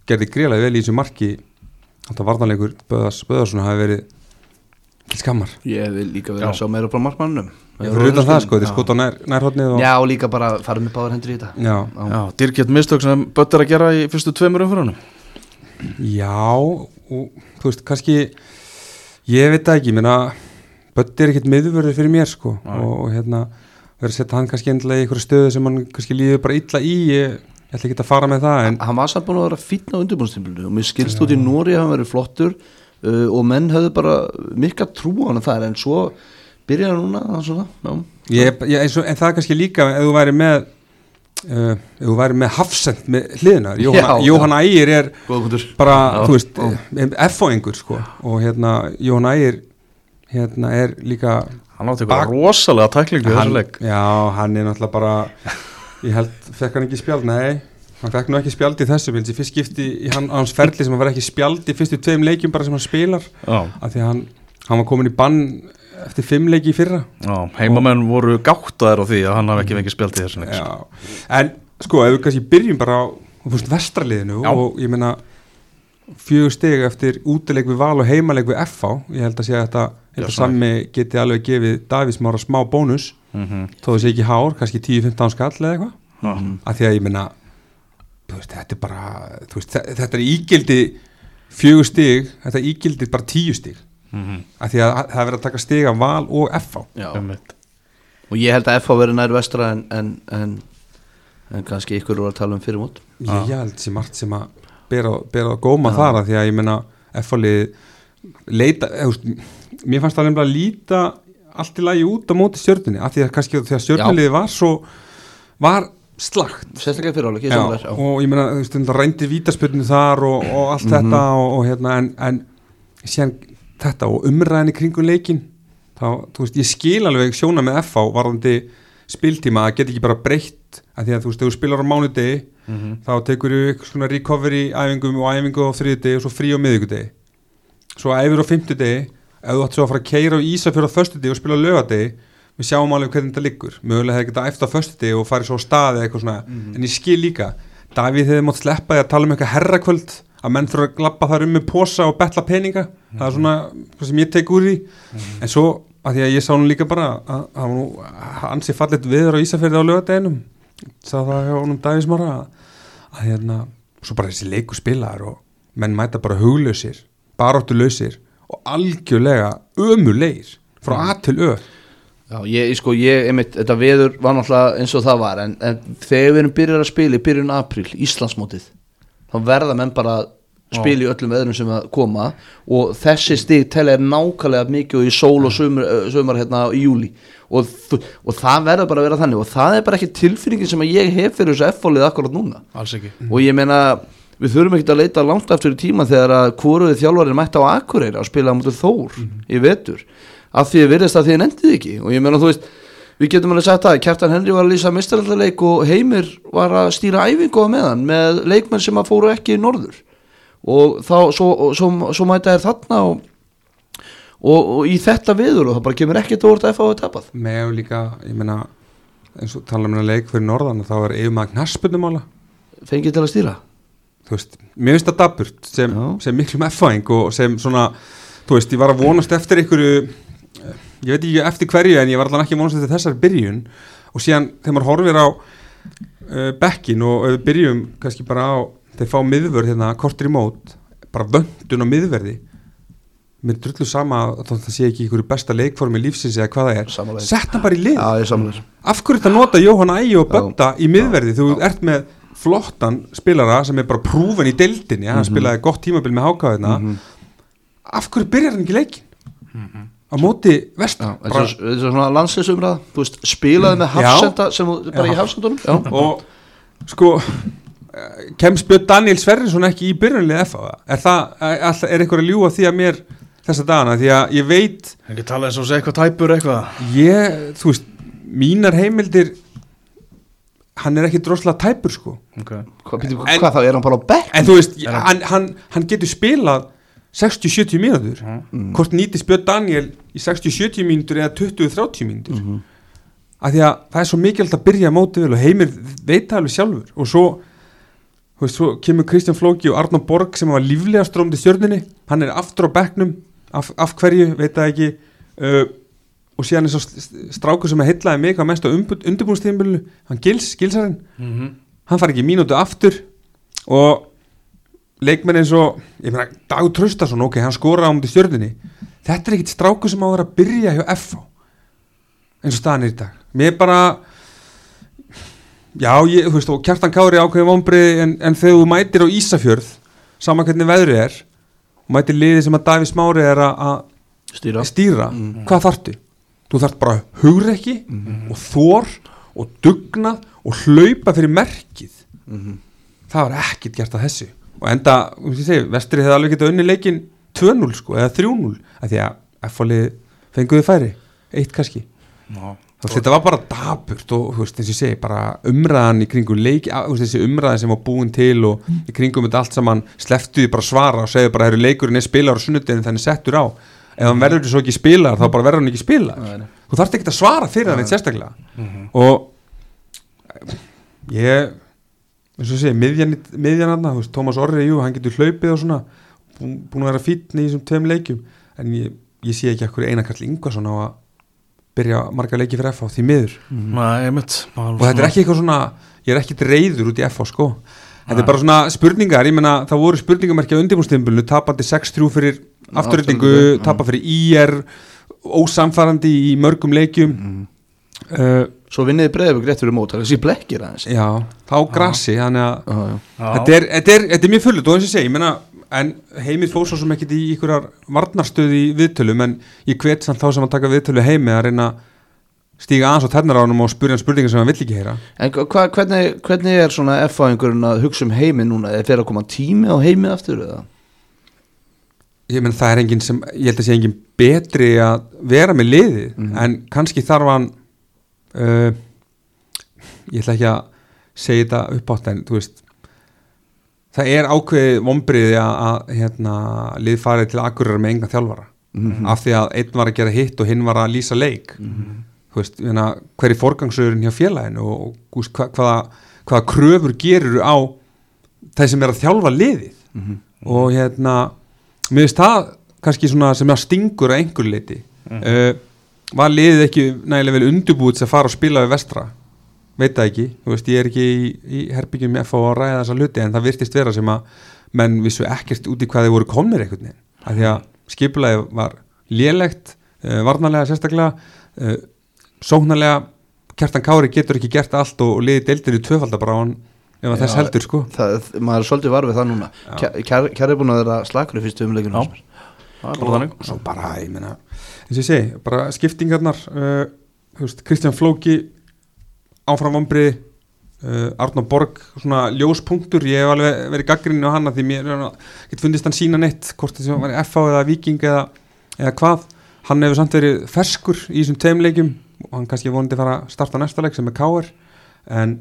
gerði greiðlega vel í þessu marki þetta varnarleikur Böðars Böðarsson hafi verið til skammar. Ég vil líka vera Já. að sjá meira frá markmannum. Ég fyrir utan það sko, þetta er skot á nær, nærhóttnið og... Já, og líka bara fara með báðar hendur í þetta. Já, Já, dýrkjött mistök sem Bött er að gera í fyrstu tveimur umfyrunum. já og þú veist, kannski ég veit það ekki, menna Bött er ekkert miðvörður fyrir mér sko Já. og, og hérna, verður að setja hann kannski endilega í einhverju stöðu sem hann kannski líður bara illa í ég, ég ætla ekki að fara með það en Hann var samt búin að vera fínn á undirbúinnstímbilinu og mér skilst út í Nóri að hann verið flottur uh, og menn höfðu bara mikla trú á hann þar en svo byrjaði hann núna það svona, já. ég, ég, eins og, en það er kannski líka ef þú væri með uh, ef þú væri með Hafsend með hliðinar Jóhann, Já, Jóhann Ægir er Góða punktur. bara, Já, þú veist, já. F-fóingur sko og hérna, Jóhann Ægir hérna er líka Hann átti eitthvað rosalega tæklingu í þessu hann, leik. já, hann er náttúrulega bara ég held, fekk hann ekki spjald, nei hann fekk nú ekki spjald í þessu minns í fyrst skipti í hann, hans ferli sem hann var ekki spjald í fyrstu tveim leikjum bara sem hann spilar Já, af því að hann, hann var komin í bann eftir fimm leiki í fyrra já, heimamenn voru gáttaðir á því að hann hafi ekki fengið spjald í þessu leik. já. En sko, ef við kannski byrjum bara á þú veist, vestraliðinu Já. og ég meina fjögur stig eftir útileik við Val og heimaleik við F H ég held að segja að þetta ég held að Já, Sammi geti alveg gefið Davís Mára smá bónus Mhm. þó þess ekki hár, kannski tíu til fimmtán skall eða eitthvað Já. af því að ég meina þú veist, þetta er bara þú veist, þe- þetta er ígildi fjögur stig, þetta ígildi bara tíu stig Mhm. af því að það er verið að taka stig af Val og F H Já. Einmitt. Og ég held að F H verið nær vestra en, en, en, en kannski ykkur voru að tala um fyrir mót. ég, ég held sem margt sem að bera, bera að góma þar af því að ég meina F H-lið leita, eða, þú veist, mér fannst það nefnilega að líta allt í lagi út á móti stjörnunni af því að kannski þegar stjörnuliði var svo var slagt Sérstaklega fyrir áleik, ég já, samlega já. og ég meina þú veist það reyndi vítaspyrnu þar og, og allt þetta og, og hérna en, en síðan þetta og umræðin í kringum leikin þá, þú veist, ég skil alveg sjóna með F H varðandi spiltíma að geta ekki bara breytt að því að þú veist, þegar þú spilar á mánudegi Mhm. þá tekur þú eitthvað svona recovery æfingum og æfingu á þriðjudegi og svo frí á miðvikudegi svo æfir á fimmtudegi ef þú átt svo að fara að keira á Ísafjörð á föstudegi og spila á laugardegi við sjáum alveg hvernig þetta liggur mögulega hefði getað æft á föstudegi og farið svo á staði eitthvað svona, Mhm. en ég skil líka Davíð hefði mátt sleppa því að tala um eitthvað herrakvöld að menn þurfa að labba þar um með posa og betla peninga, það er svona hvað sem ég tek úr því, en svo að því að ég sá nú líka bara að það var nú ansi fallet viður á Ísafjörði á laugardeginum, sá það hjá honum Davís Mára að, að hérna svo bara þessi leiku spilaðar og menn mæta bara huglausir, baráttulausir og algjörlega ömulegir frá A til Ö. Já, ég, sko, ég, einmitt, þetta veður var náttúrulega eins og það var en, en þegar við erum byrjar að spila í byrjun apríl, Íslandsmótið þá verða menn bara að spila í öllum veðrum sem að koma og þessi stig telja er nákvæmlega mikið og í sól og sömur, sömur hérna í júli og, og það verður bara að vera þannig og það er bara ekki tilfinningin sem að ég hef fyrir þessu F-fólið akkurat núna Alls ekki. og ég meina við þurfum ekki að leita langt eftir í tíma þegar að hvoruði þjálfarinn mætti á Akureyri að spila á mútið Þór Mhm. í vetur af því að virðist að því að nefndið ekki og ég meina þú veist, við getum alveg sagt það Kjartan Henry var að lýsa meistarallarleik og Heimir var að stýra æfingu á meðan með leikmenn sem að fóru ekki í norður og þá svo, svo, svo mæta er þarna og, og, og í þetta viður og það bara kemur ekkert að orða F H að tapað Með líka, ég meina eins og tala um hérna leik fyrir norðan og þá er yfirmaður knattspyrnumála fengið til að stýra þú veist, mér finnst það daburt sem, Já. sem miklum F-fæðing og sem svona, þú veist, ég var að vonast eftir einhverju, ég veit ekki eftir hverju en ég var allan ekki að vonast eftir þessari byrjun og síðan þegar maður horfir á uh, bekkin og uh, byrjum kannski bara á, þeir fá miðvörð hérna kortir í mót, bara vöndun á miðverði mér er drullu sama að það sé ekki einhverju besta leikformi lífsins eða hvað það er, Sammála. sett hann bara í lið Já, ég samlega af hverju þetta nota Jóhann Ægi og Já. Bödda í miðverði þú ert með flottan spilara sem er bara prúfen í deildinni, hann spilaði gott tímabil með hákáðina af hverju byrjar hann ekki leikin á móti vestan Þetta er þetta er svona landsleisumræða þú veist, spilaði með Já. hafsenda sem þú- bara Já. í hafsendunum Já, og sko eh, kemst Björn Daniel Sverrisson ekki í byrjunlið F A er það, er, er eitthvað að ljúga því að mér þessa dagana, því að ég veit Ekki tala eins og segja eitthvað tæpur eitthvað. ég, þú veist, mínar heimildir hann er ekki droslega tæpur sko Okay. hvað, býtum, En- hvað þá, er hann bara á bekk? en þú veist, hann, hann, hann getur spilað sextíu til sjötíu mínútur hvort nýtist Björn Daniel í sextíu til sjötíu mínútur eða tuttugu til þrjátíu mínútur mm. af því að það er svo mikilvægt að byrja mótið vel og Heimir veit það alveg sjálfur og svo þú veist, svo kemur Kristján Flóki og Arnór Borg sem var líflega strómdi stjörnunni, hann er aftur á bekknum af, af hverju, veit það ekki uh, og síðan er svo strákur sem er heillaði mig hvað mest á undirbúinstímabilinu, hann Gils, Gilsarinn mm -hmm. hann fari ekki mínútu aftur og leikmenn eins og ég meina Dagur Traustason, ok, hann skoraði á múti stjörnunni, þetta er ekkit strákur sem á að vera að byrja hjá F H eins og staðan er í dag, mér bara já, ég, þú veist, og Kjartan Kári ákveði vonbrigði en, en þegar þú mætir á Ísafjörð sama hvernig veðrið er og mætir liði sem að Davíð Smári er að stýra, stýra mm. hvað þarftu? Þú þarft bara hugrekki mm. og þor og dugnað og hlaupa fyrir merkið mm. það var ekkert gert að þessu og enda, þú veist ég segi, Vestri hefði alveg getað unni leikinn tvö núll sko, eða þrjú núll af því að F H-lið fenguði færi eitt kannski Já þetta var bara daburt og þú veist, eins og ég segi, bara umræðan í kringum leik, þú veist, þessi umræðan sem var búin til og í kringum þetta allt saman sleftuði bara svara og segði bara, herru leikurinn er spilar á sunnudeginu þannig settur á ef hann verður svo ekki spilar, þá bara verður hann ekki spilar þú þarft ekki að svara fyrir hann eitt sérstaklega mm-hmm. og ég eins og ég segi, miðjan, miðjan hann, þú veist, Tómas Orri, jú, hann getur hlaupið og svona, búin, búin að vera fínn í þessum tveim leikjum, en ég, ég sé ekki ekkur Einar Karl Ingvason á að byrja marga leiki fyrir F H því miður mm. Nei, einmitt og þetta er ekki eitthvað svona, ég er ekki reiður út í F H sko, þetta Nei. er bara svona spurningar, ég menna það voru spurningamerki á undirbúinstímabilinu, tapandi sex þrjú fyrir afturreitingu, tapa fyrir I R ósamfærandi í mörgum leikjum mm. uh, svo vinniði Breiðablik rétt fyrir mót, það er þessi blekkir aðeins já, þá grassi, þannig að þetta er, þetta er, þetta er mjög fullut og eins og ég segi, ég menna en Heimir fór svo sem ekkert í einhverjar varnarstöð í viðtölum en ég hvet samt þá sem að taka viðtölu Heimi að reyna stíga aðeins á tærnar á honum og spyrja hann spurningar sem hann vill ekki heyra. En hva, hvernig, hvernig er svona F H-ingurinn að hugsa um Heimi núna, er fyrir að koma tími á Heimi aftur eða? Ég menn það er enginn sem, ég held að sé enginn betri að vera með liðið mm-hmm. en kannski þarf hann uh, ég ætla ekki að segja þetta upp átt en þú veist það er ákveðið vonbriði að, að hérna, lið farið til Akureyrar með enga þjálfara mm-hmm. af því að einn var að gera hitt og hinn var að lýsa leik mm-hmm. þú veist, hérna, hver er forgangsröðurinn hjá félaginu og, og hva, hvaða, hvaða kröfur gerur á þeir sem er að þjálfa liðið mm-hmm. og hérna mér finnst það kannski svona sem að stingur að einhver leiti mm-hmm. uh, var liðið ekki nægilega vel undirbúið til að fara og spila við Vestra veit það ekki, þú veist, ég er ekki í, í herbyggjum F H að ræða þessa hluti en það virtist vera sem að menn vissu ekkert út í hvað þeir voru komnir einhvern veginn af því að skipulagið var lélegt, uh, varnarlega sérstaklega uh, sóknarlega Kjartan Kári getur ekki gert allt og, og liðið deildir í tvöfaldar bara á hann ef þess heldur sko það, maður er svolítið var við það núna Kjarri Kjær er búin að vera slakur í fyrstu umleikinu já, það er bara þannig og svo bara, ég meina, eins og ég segi bara skiptingarnar uh, veist, Kristján Flóki áfram vonbriði uh, Arnór Borg, svona ljóspunktur ég hef alveg verið gagnrýninn á hana því mér get fundist hann sína neitt hvort það var F H eða Víking eða, eða hvað, hann hefur samt verið ferskur í þessum tveim leikjum og hann kannski vonandi fara að starta næsta leik sem er K R en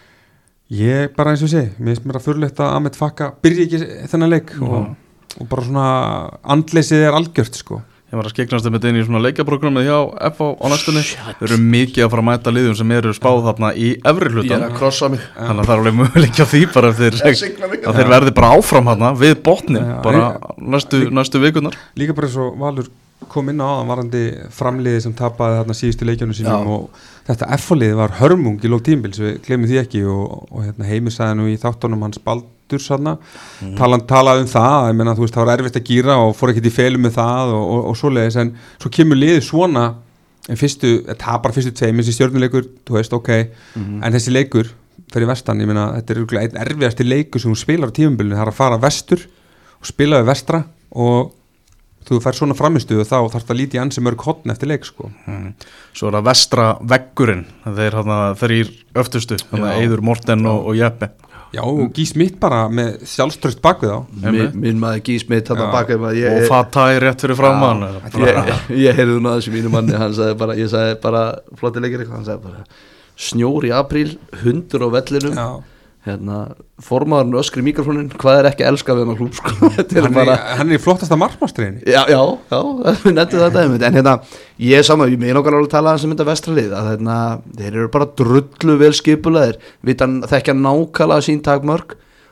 ég bara eins og segi, mér finnst mér að furðulegt að Ahmed Fakka byrja ekki þennan leik mm. og, og bara svona andleysið er algjört sko. Ég var að skiknast um þetta inn í svona leikjaprogrammið hjá F H á næstunni. Við erum mikið að fara að mæta liðum sem eru spáð þarna í efri hlutan. Ég er að krossa mig. Þannig að það er alveg möguleik á því bara ef þeir, að þeir verði bara áfram þarna við botnin bara næstu, næstu vikunar. Líka bara svo Valur kom inn á aðan varandi framliði sem tapaði þarna síðustu leikjunum sínum og þetta F H-liði var hörmung í lók tímabils, við glemum því ekki og, og hérna, Heimir sagði nú í þáttunum hans Baldurs þarna, mm. talan talaði um það, ég menna þú veist það var erfitt að gíra og fór ekkert í felum með það og, og, og svoleiðis en svo kemur liðið svona en fyrstu, tapar fyrstu tveim þessi stjörnuleikur, þú veist ok mm. en þessi leikur fyrir vestan, ég menna þetta er einn erfiðasti leikur sem hún spilar á tímabilinu, það er að fara vestur og spila við vestra og þú fær svona framistuð og þá þarf það að líti ansi mörg hotn eftir leik sko. Mm. Svo er það vestra veggurinn, þeir þrýr öftustu, Eiður, Morten og, og Jeppe. Já og Gí Smith bara með sjálfströst bak við þá. Minn, minn maður Gí Smith þarna bak við maður. Og Fatah er rétt fyrir framann. Ég, ég, ég heyrði nú aðeins í mínu manni, hann sagði bara, ég sagði bara flotti leikir eitthvað, hann sagði bara snjór í apríl, hundur á vellinum. Já. Hérna, formaðurinn öskri mikrofónin, hvað er ekki elskað við hann klúb sko. hann, bara... hann er í flottasta markmannstræðinni. Já, já, já, nettu þetta en hérna, ég er saman, ég meina okkar alveg tala sem þetta vestralið, að hérna þeir eru bara drullu vel skipulaðir, vitan þekkja nákvæmlega sín takmörk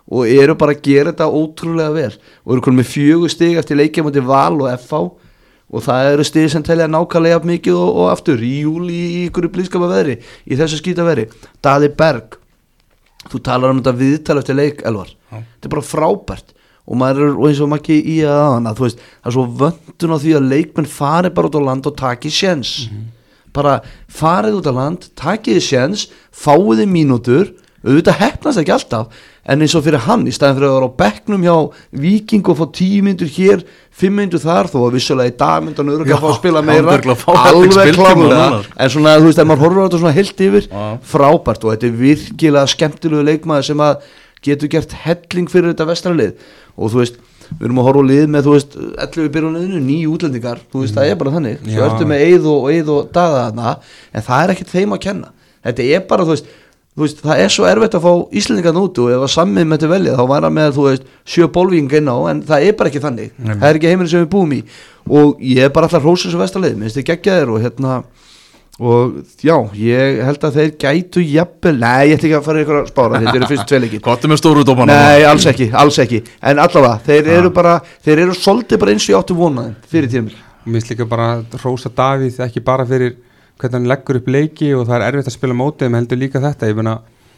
og eru bara að gera þetta ótrúlega vel og eru konum með fjögur stig eftir leikja múti Val og F H og það eru stig sem telja nákvæmlega mikið og, og aftur í júli í ykkur blíðskapa veðri í þessu skýta veðri. Daði Berg, þú talar um þetta viðtal eftir leik Elvar, Já. þetta er bara frábært og maður er og eins og maður ekki í að hana, þú veist, það er svo vöndun á því að leikmenn fari bara út á land og taki séns mm-hmm. bara farið út á land, takið séns fáið þið mínútur, auðvitað heppnast ekki alltaf en eins og fyrir hann í staðin fyrir að vera á bekknum hjá Víking og fá tíu myndur hér fimm myndur þar þó að vissulega í dag myndan örugglega að fá að spila meira alveg klálega en svona þú veist að maður horfur á þetta svona heilt yfir Já. frábært og þetta er virkilega skemmtilegu leikmaður sem að getur gert helling fyrir þetta vestralið og þú veist við erum að horfa á lið með þú veist ellefu byrjunniðinu, níu útlendingar þú veist mm. það er bara þannig, Já. svo ertu með Eið og Eið og Daða þarna en það er ekkert þeim að kenna þetta er bara þú veist Þú veist, það er svo erfitt að fá Íslendingarn út og ef að Sammi með þetta velja þá var hann með þú veist sjö bólvíking inn á en það er bara ekki þannig Nei. Það er ekki heiminn sem við búum í og ég er bara alltaf hrósins og vestarleið minnst þið geggjaðir og hérna og já, ég held að þeir gætu jafnvel, nei, ég ætla ekki að fara ykkur að spára þetta eru fyrst tveileikir Hvað er með stóru dómana? Nei, alls ekki, alls ekki en allavega, þeir eru bara þeir eru svolítið bara eins og ég áttu vonaði fyrir tímil Mér finnst líka bara hrósa Davíð ekki bara fyrir hvernig hann leggur upp leiki og það er erfitt að spila mótið en heldur líka þetta, ég meina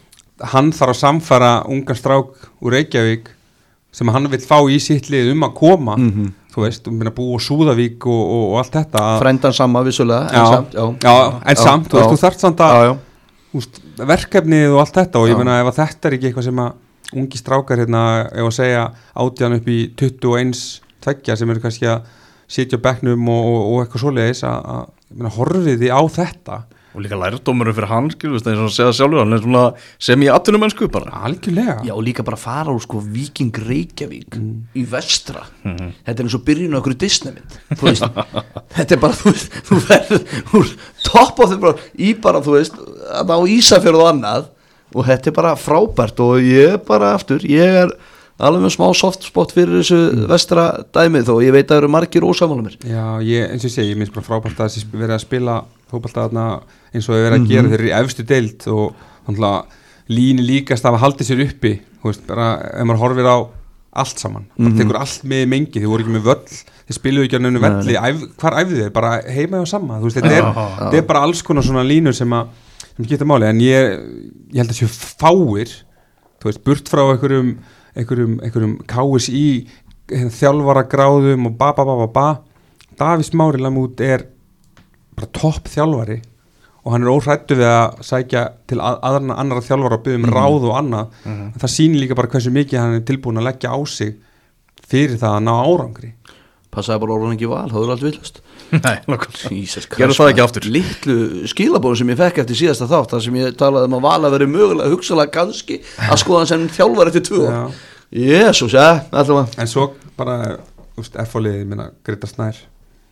hann þarf að samfara ungan strák úr Reykjavík sem hann vill fá í sitt lið um að koma mm-hmm. þú veist, um að búa á Súðavík og, og, og allt þetta Frændan sama vissulega já, en samt, já, já, en já, samt, já, þú veist, þú þarft samt að já, já. Úst, verkefnið og allt þetta og ég já. meina ef að þetta er ekki eitthvað sem að ungi strákar hérna, ef að segja átján upp í tuttugu og eins tveggja sem eru kannski að sitja á bekknum og, og, og eitthvað svoleiðis að horfið þið á þetta og líka lærdómur fyrir hann skilur, eins og segja sjálfur hann er svona sem í atvinnumennsku bara algjörlega já og líka bara fara úr sko Víking Reykjavík mm. í vestra mm-hmm. þetta er eins og byrjun á okkur Disneymynd þú veist þetta er bara þú veist þú verður úr topp á þeim bara í bara þú veist að á Ísafjörð og annað og þetta er bara frábært og ég er bara aftur ég er alveg með smá soft spot fyrir þessu mm. vestra dæmið þó ég veit að það eru margir ósamála mér já ég eins og ég segi ég minnst bara frábært að þessi verið að spila fótbolta þarna eins og við verið að mm-hmm. gera þeir eru í efstu deild og þannig að líni líkast að hafa haldið sér uppi þú veist, bara ef maður horfir á allt saman, bara mm-hmm. tekur allt með mengi þeir voru ekki með völl, þeir spiluðu ekki á nefnu velli, æf, hvar æfðu þeir, bara heima og sama þú veist, þetta er, þetta er bara alls konar svona línur sem að, sem geta máli en ég, ég held að séu fáir þú veist, burt frá einhverjum einhverjum, einhverjum K S I þjálfara gráðum og ba ba ba ba ba Davíð Smári Lamút er bara topp þjálfari og hann er óhræddur við að sækja til að, aðra annara þjálfara og byggja um mm. ráð og annað mm. það sýnir líka bara hversu mikið hann er tilbúin að leggja á sig fyrir það að ná árangri passaði bara orðan ekki val, það er allt villast nei, nokkuð gerðu það ekki aftur litlu skilabóðum sem ég fekk eftir síðasta þátt þar sem ég talaði um að vala verið mögulega hugsalega kannski að skoða hann sem þjálfari eftir tvö Jésús, ja, allavega en svo bara, úst, F-fólið minna Greta Snær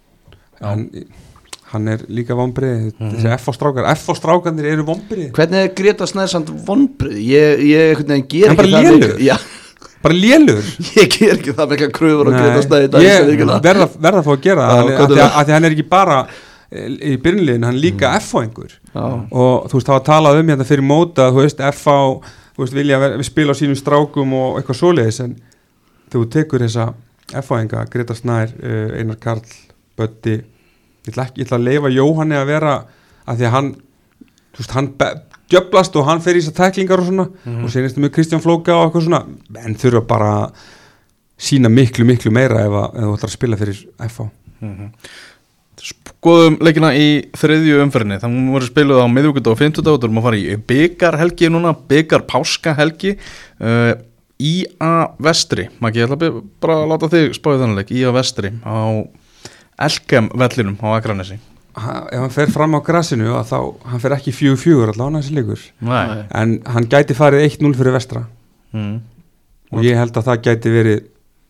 hann hann er líka vonbrið mm. þessi F F-strákar, F-strákarnir eru vonbrið hvernig er Greta Snær samt vonbrið ég, ég einhvern veginn ger ekki það mikið já bara lélur ég ger ekki það með eitthvað kröfur og Greta Snær í dag ég verða verða að fá að gera það af því að hann er ekki bara í byrjunliðin, hann er líka mm. F-fóingur og þú veist, það var talað um hérna fyrir móta þú veist, F á, þú veist, vilja við spila á sínum strákum og eitthvað svoleiðis en þú tekur þessa F-fóinga, Greta Snær, Einar Karl Böddi Ég ætla, ekki, ég ætla að leyfa Jóhanni að vera að því að hann, þú veist, hann djöflast og hann fer í þessar tæklingar og svona mm-hmm. og senast með Kristján Flóka og eitthvað svona en þurfa bara að sína miklu, miklu meira ef, að, ef þú ætlar að spila fyrir F H mm-hmm. Skoðum leikina í þriðju umferðinni þannig voru spiluð á miðvikudag og fimmtudag og þú erum að fara í byggarhelgi núna byggarpáskahelgi uh, í að vestri Maggi, ég ætla bara að láta þig spáði þannig leik í að vestri á Elkem vellinum á Akranesi ha, ef hann fer fram á grassinu þá hann fer ekki fjögur fjögur allavega þessi leikur Nei. en hann gæti farið eitt núll fyrir vestra mm. og ég held að það gæti verið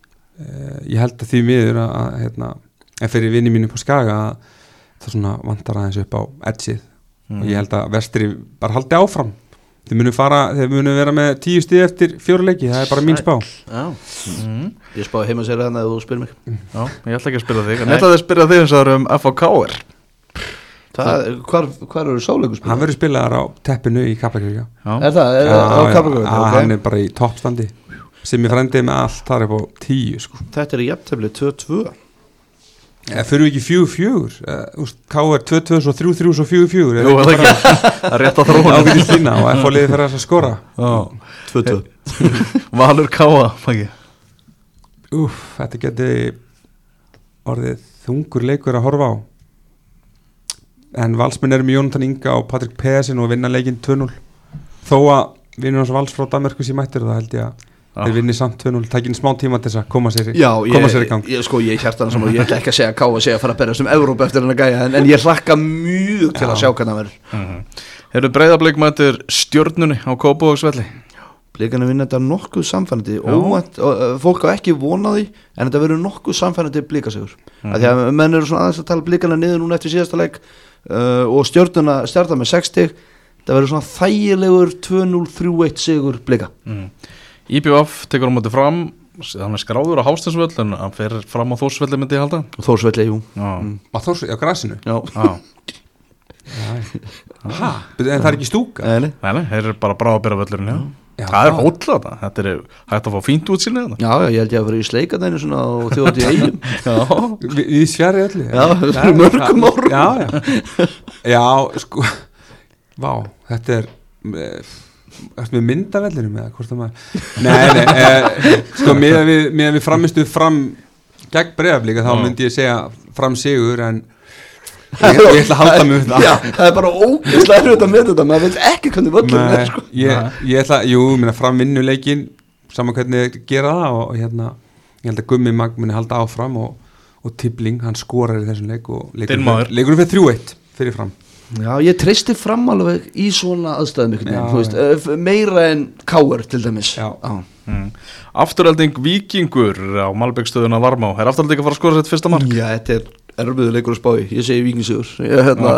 uh, ég held að því miður að, að hérna, en fyrir vinni mínu på Skaga það svona vantar aðeins upp á edgið mm. og ég held að vestri bara haldi áfram þeir munu fara, þeir munu vera með tíu stig eftir fjóra leiki, það er bara mín spá já mm. ég spáði heima sér þannig að þú spyrir mig já, ég ætla ekki að spyrja þig en ég ætla að spyrja þig eins og það er um F H K R það, hvar, hvar eru sáleikur spila? Hann verður spilaðar á teppinu í Kaplakrika er það, er það á Kaplakrika? Okay. Hann er bara í toppstandi sem ég frændi með allt þar upp á tíu sko. Þetta er í jafntefli tvö tvö. Eða fyrir við ekki fjögur fjögur K R tvö tvö svo þrjú þrjú svo fjögur fjögur Jú, það ekki, það er rétt að þróna ágætist lína og F H liði fyrir að skora tvö tvö. Valur Káa ekki. Úf, þetta geti orðið þungur leikur að horfa á en Valsmenn eru með Jónatan Inga og Patrik Pedersen og vinna leikinn tvö núll þó að vinnur hans Vals frá Danmörku sem mættir það held ég að þeir vinni samt tvö núll, takk inn smá tíma til þess að koma sér í, Já, koma ég, sér í gang ég, sko, ég hjartan saman og ég ætla ekki að segja Ká að segja að fara að berjast um Evrópu eftir hennar gæja en, en ég hlakka mjög til að sjá hvernig það verður mm-hmm. Hefur Breiðablik mættir Stjörnunni á Kópavogsvelli? Blikarnir vinna þetta nokkuð samfærandi óvænt, og, uh, fólk á ekki vonað því en þetta verður nokkuð samfærandi blikasegur mm-hmm. að því að menn eru svona aðeins að tala blikarnir niður núna eftir síðasta leik uh, og Stjörnuna stjarta með sextíu það verður svona þægilegur tvö núll þrjú eitt sigur blika mm. I B V F tekur á móti fram hann er skráður á Hásteinsvöll en hann fer fram á Þórsvelli myndi ég halda Þórsvelli, jú mm. á Þórsvelli, á grasinu Já, ha, en það er ekki stúka Nei, nei. Nei, nei, þeir eru bara bráðabyrravöllurinn já. Já, það er það- hóll þetta þetta er hægt að fá fínt útsýni þetta Já, já, ég held ég að vera í sleikadæinu svona á þjóðhátíð í Eyjum Já, Vi, við sverri öllu Já, fyrir mörgum árum. já, já. já, sko vá, þetta er eh, ertu með myndavellinu með hvort það maður nei, nei, eh, sko með við, með við framistu fram gegn Breiðablika þá Já. myndi ég segja fram sigur en ég, ég ætla að halda mig við það Já, það er bara ógeðslega erfitt að með þetta maður veit ekki hvernig völlurinn Nei, er sko. ég, ég ætla, jú, minna fram vinnuleikin saman hvernig þeir gera það og, og hérna, ég held að Gummi Magn muni halda áfram og, og Tibbling, hann skorar í þessum leik og Þinn maður. leikur fyrir þrjú eitt fyrir fram Já, ég treysti fram alveg í svona aðstæðum ykkur Já, veist, uh, meira en Káur til dæmis Já. mm. Afturhelding Víkingur á Malbyggstöðuna Varmá er Afturhelding að fara að skora sitt fyrsta mark? Já, þetta er erfiður leikur að spá í ég segi Víkingur hérna.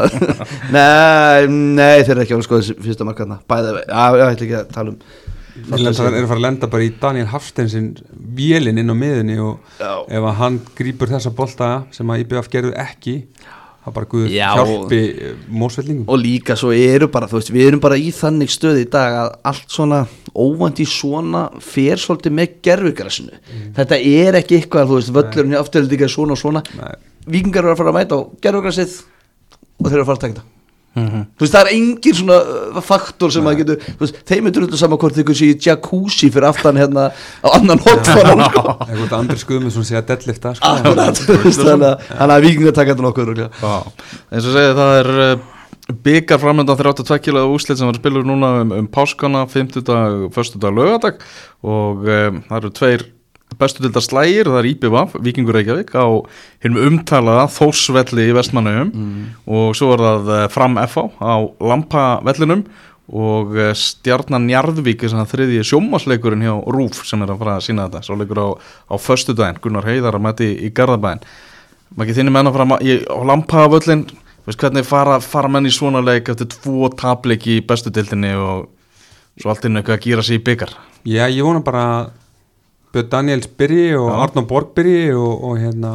Nei, nei, þeir eru ekki að skoða þessi fyrsta mark hérna Bæði, já, ég ætla ekki að tala um Ég held að það er að fara að lenda bara í Daniel Hafsteinsson vélinn inn á miðunni og Já. ef að hann grípur þessa bolta sem að I B F gerðu ekki það bara Guð Já. hjálpi mósvellingum Og líka svo eru bara, þú veist, við erum bara í þannig stöð í dag að allt svona óvænt í svona fer svolítið með gerfugrassinu mm. Þetta er ekki eitthvað, þú veist, völlurinn í afturhelding er svona og svona Nei. Víkingar eru að fara að mæta á gerfugrassið og þeir eru að fara að taka þetta Mm-hmm. Þú veist, það er engin svona uh, faktor sem að getur, þú veist, þeim er drullu saman hvort ykkur sé í jacuzzi fyrir aftan hérna á annan hotfannan sko. eitthvað Andri Skuðmundsson sé að deadlifta sko. Akkurat, þú veist, þannig að hann að Víkingar taka þetta nokkuð örugglega. eins og segja það er uh, bikar framöndan þrjátíu og tvö kílóa úrslit sem var spilur núna um, um páskana, fimmtudag, föstudag, laugardag og um, það eru tveir bestu dildar slægir, það er I B V F Víkingur Reykjavík á hinum umtalaða Þórsvelli í Vestmannaeyjum mm. og svo er það uh, Fram F H á Lampavellinum og uh, Stjarnan Njarðvík er þriðji sjónvarpsleikurinn hjá RÚV sem er að fara að sína þetta, svo leikur á, á föstudaginn, Gunnar Heiðar að mæti í Garðabæinn maður ekki þinni menn að fara í, á Lampavöllin veist hvernig fara, fara menn í svona leik eftir tvo tapleiki í bestu dildinni og svo allt inn eitthvað að gýra sig í bikar. Já, ég vona bara Björn Daniels byrji og Já. Arnór Borg byrji og, og hérna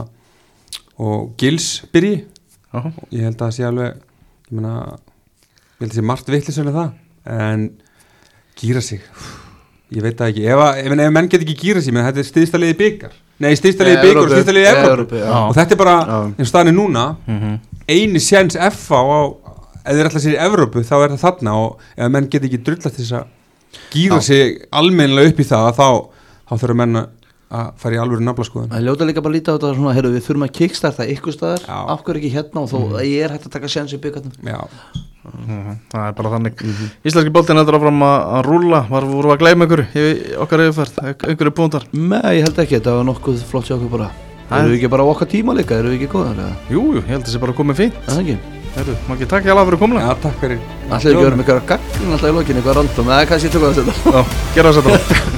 og Gils byrji Já. ég held að það sé alveg ég meina, ég held að það sé margt vitleysur með það en gýra sig ég veit það ekki, ef, að, ef, ef menn get ekki gýra sig menn þetta er stiðsta liði byggar nei, stiðsta liði byggar og stiðsta liði Evrópu og þetta er bara, eins og staðan er núna Mm-hmm. eini séns F H á ef þeir ætla sér í Evrópu þá er það þarna og ef menn get ekki drullast þess að gýra sig almennilega upp í það þá þá þurfa menn að fara í alvöru naflaskoðun. Það ljóta líka bara að líta á þetta svona, heyrðu, við þurfum að kickstarta ykkur staðar, Já. af hverju ekki hérna og þó mm. ég er hægt að taka séns í byggarnum. Já, Mm-hmm. Það er bara þannig mm-hmm. Íslenski boltinn heldur áfram að, að rúlla var voru að gleyma ykkur í okkar yfirferð einhverju púntar. Nei, ég held ekki, þetta var nokkuð flott hjá okkur bara. Erum við ekki bara á okkar tíma líka, erum við ekki góðar? Jú, jú, ég held að það sé bara komið fínt. Það ekki. Herru, má ekki takk ég alveg fyrir komuna. já takk fyrir. Allir ekki verðum ykkur að gagna alltaf í lokinni, eitthvað random, eða kannski tökum við að setja. Já, gera þess að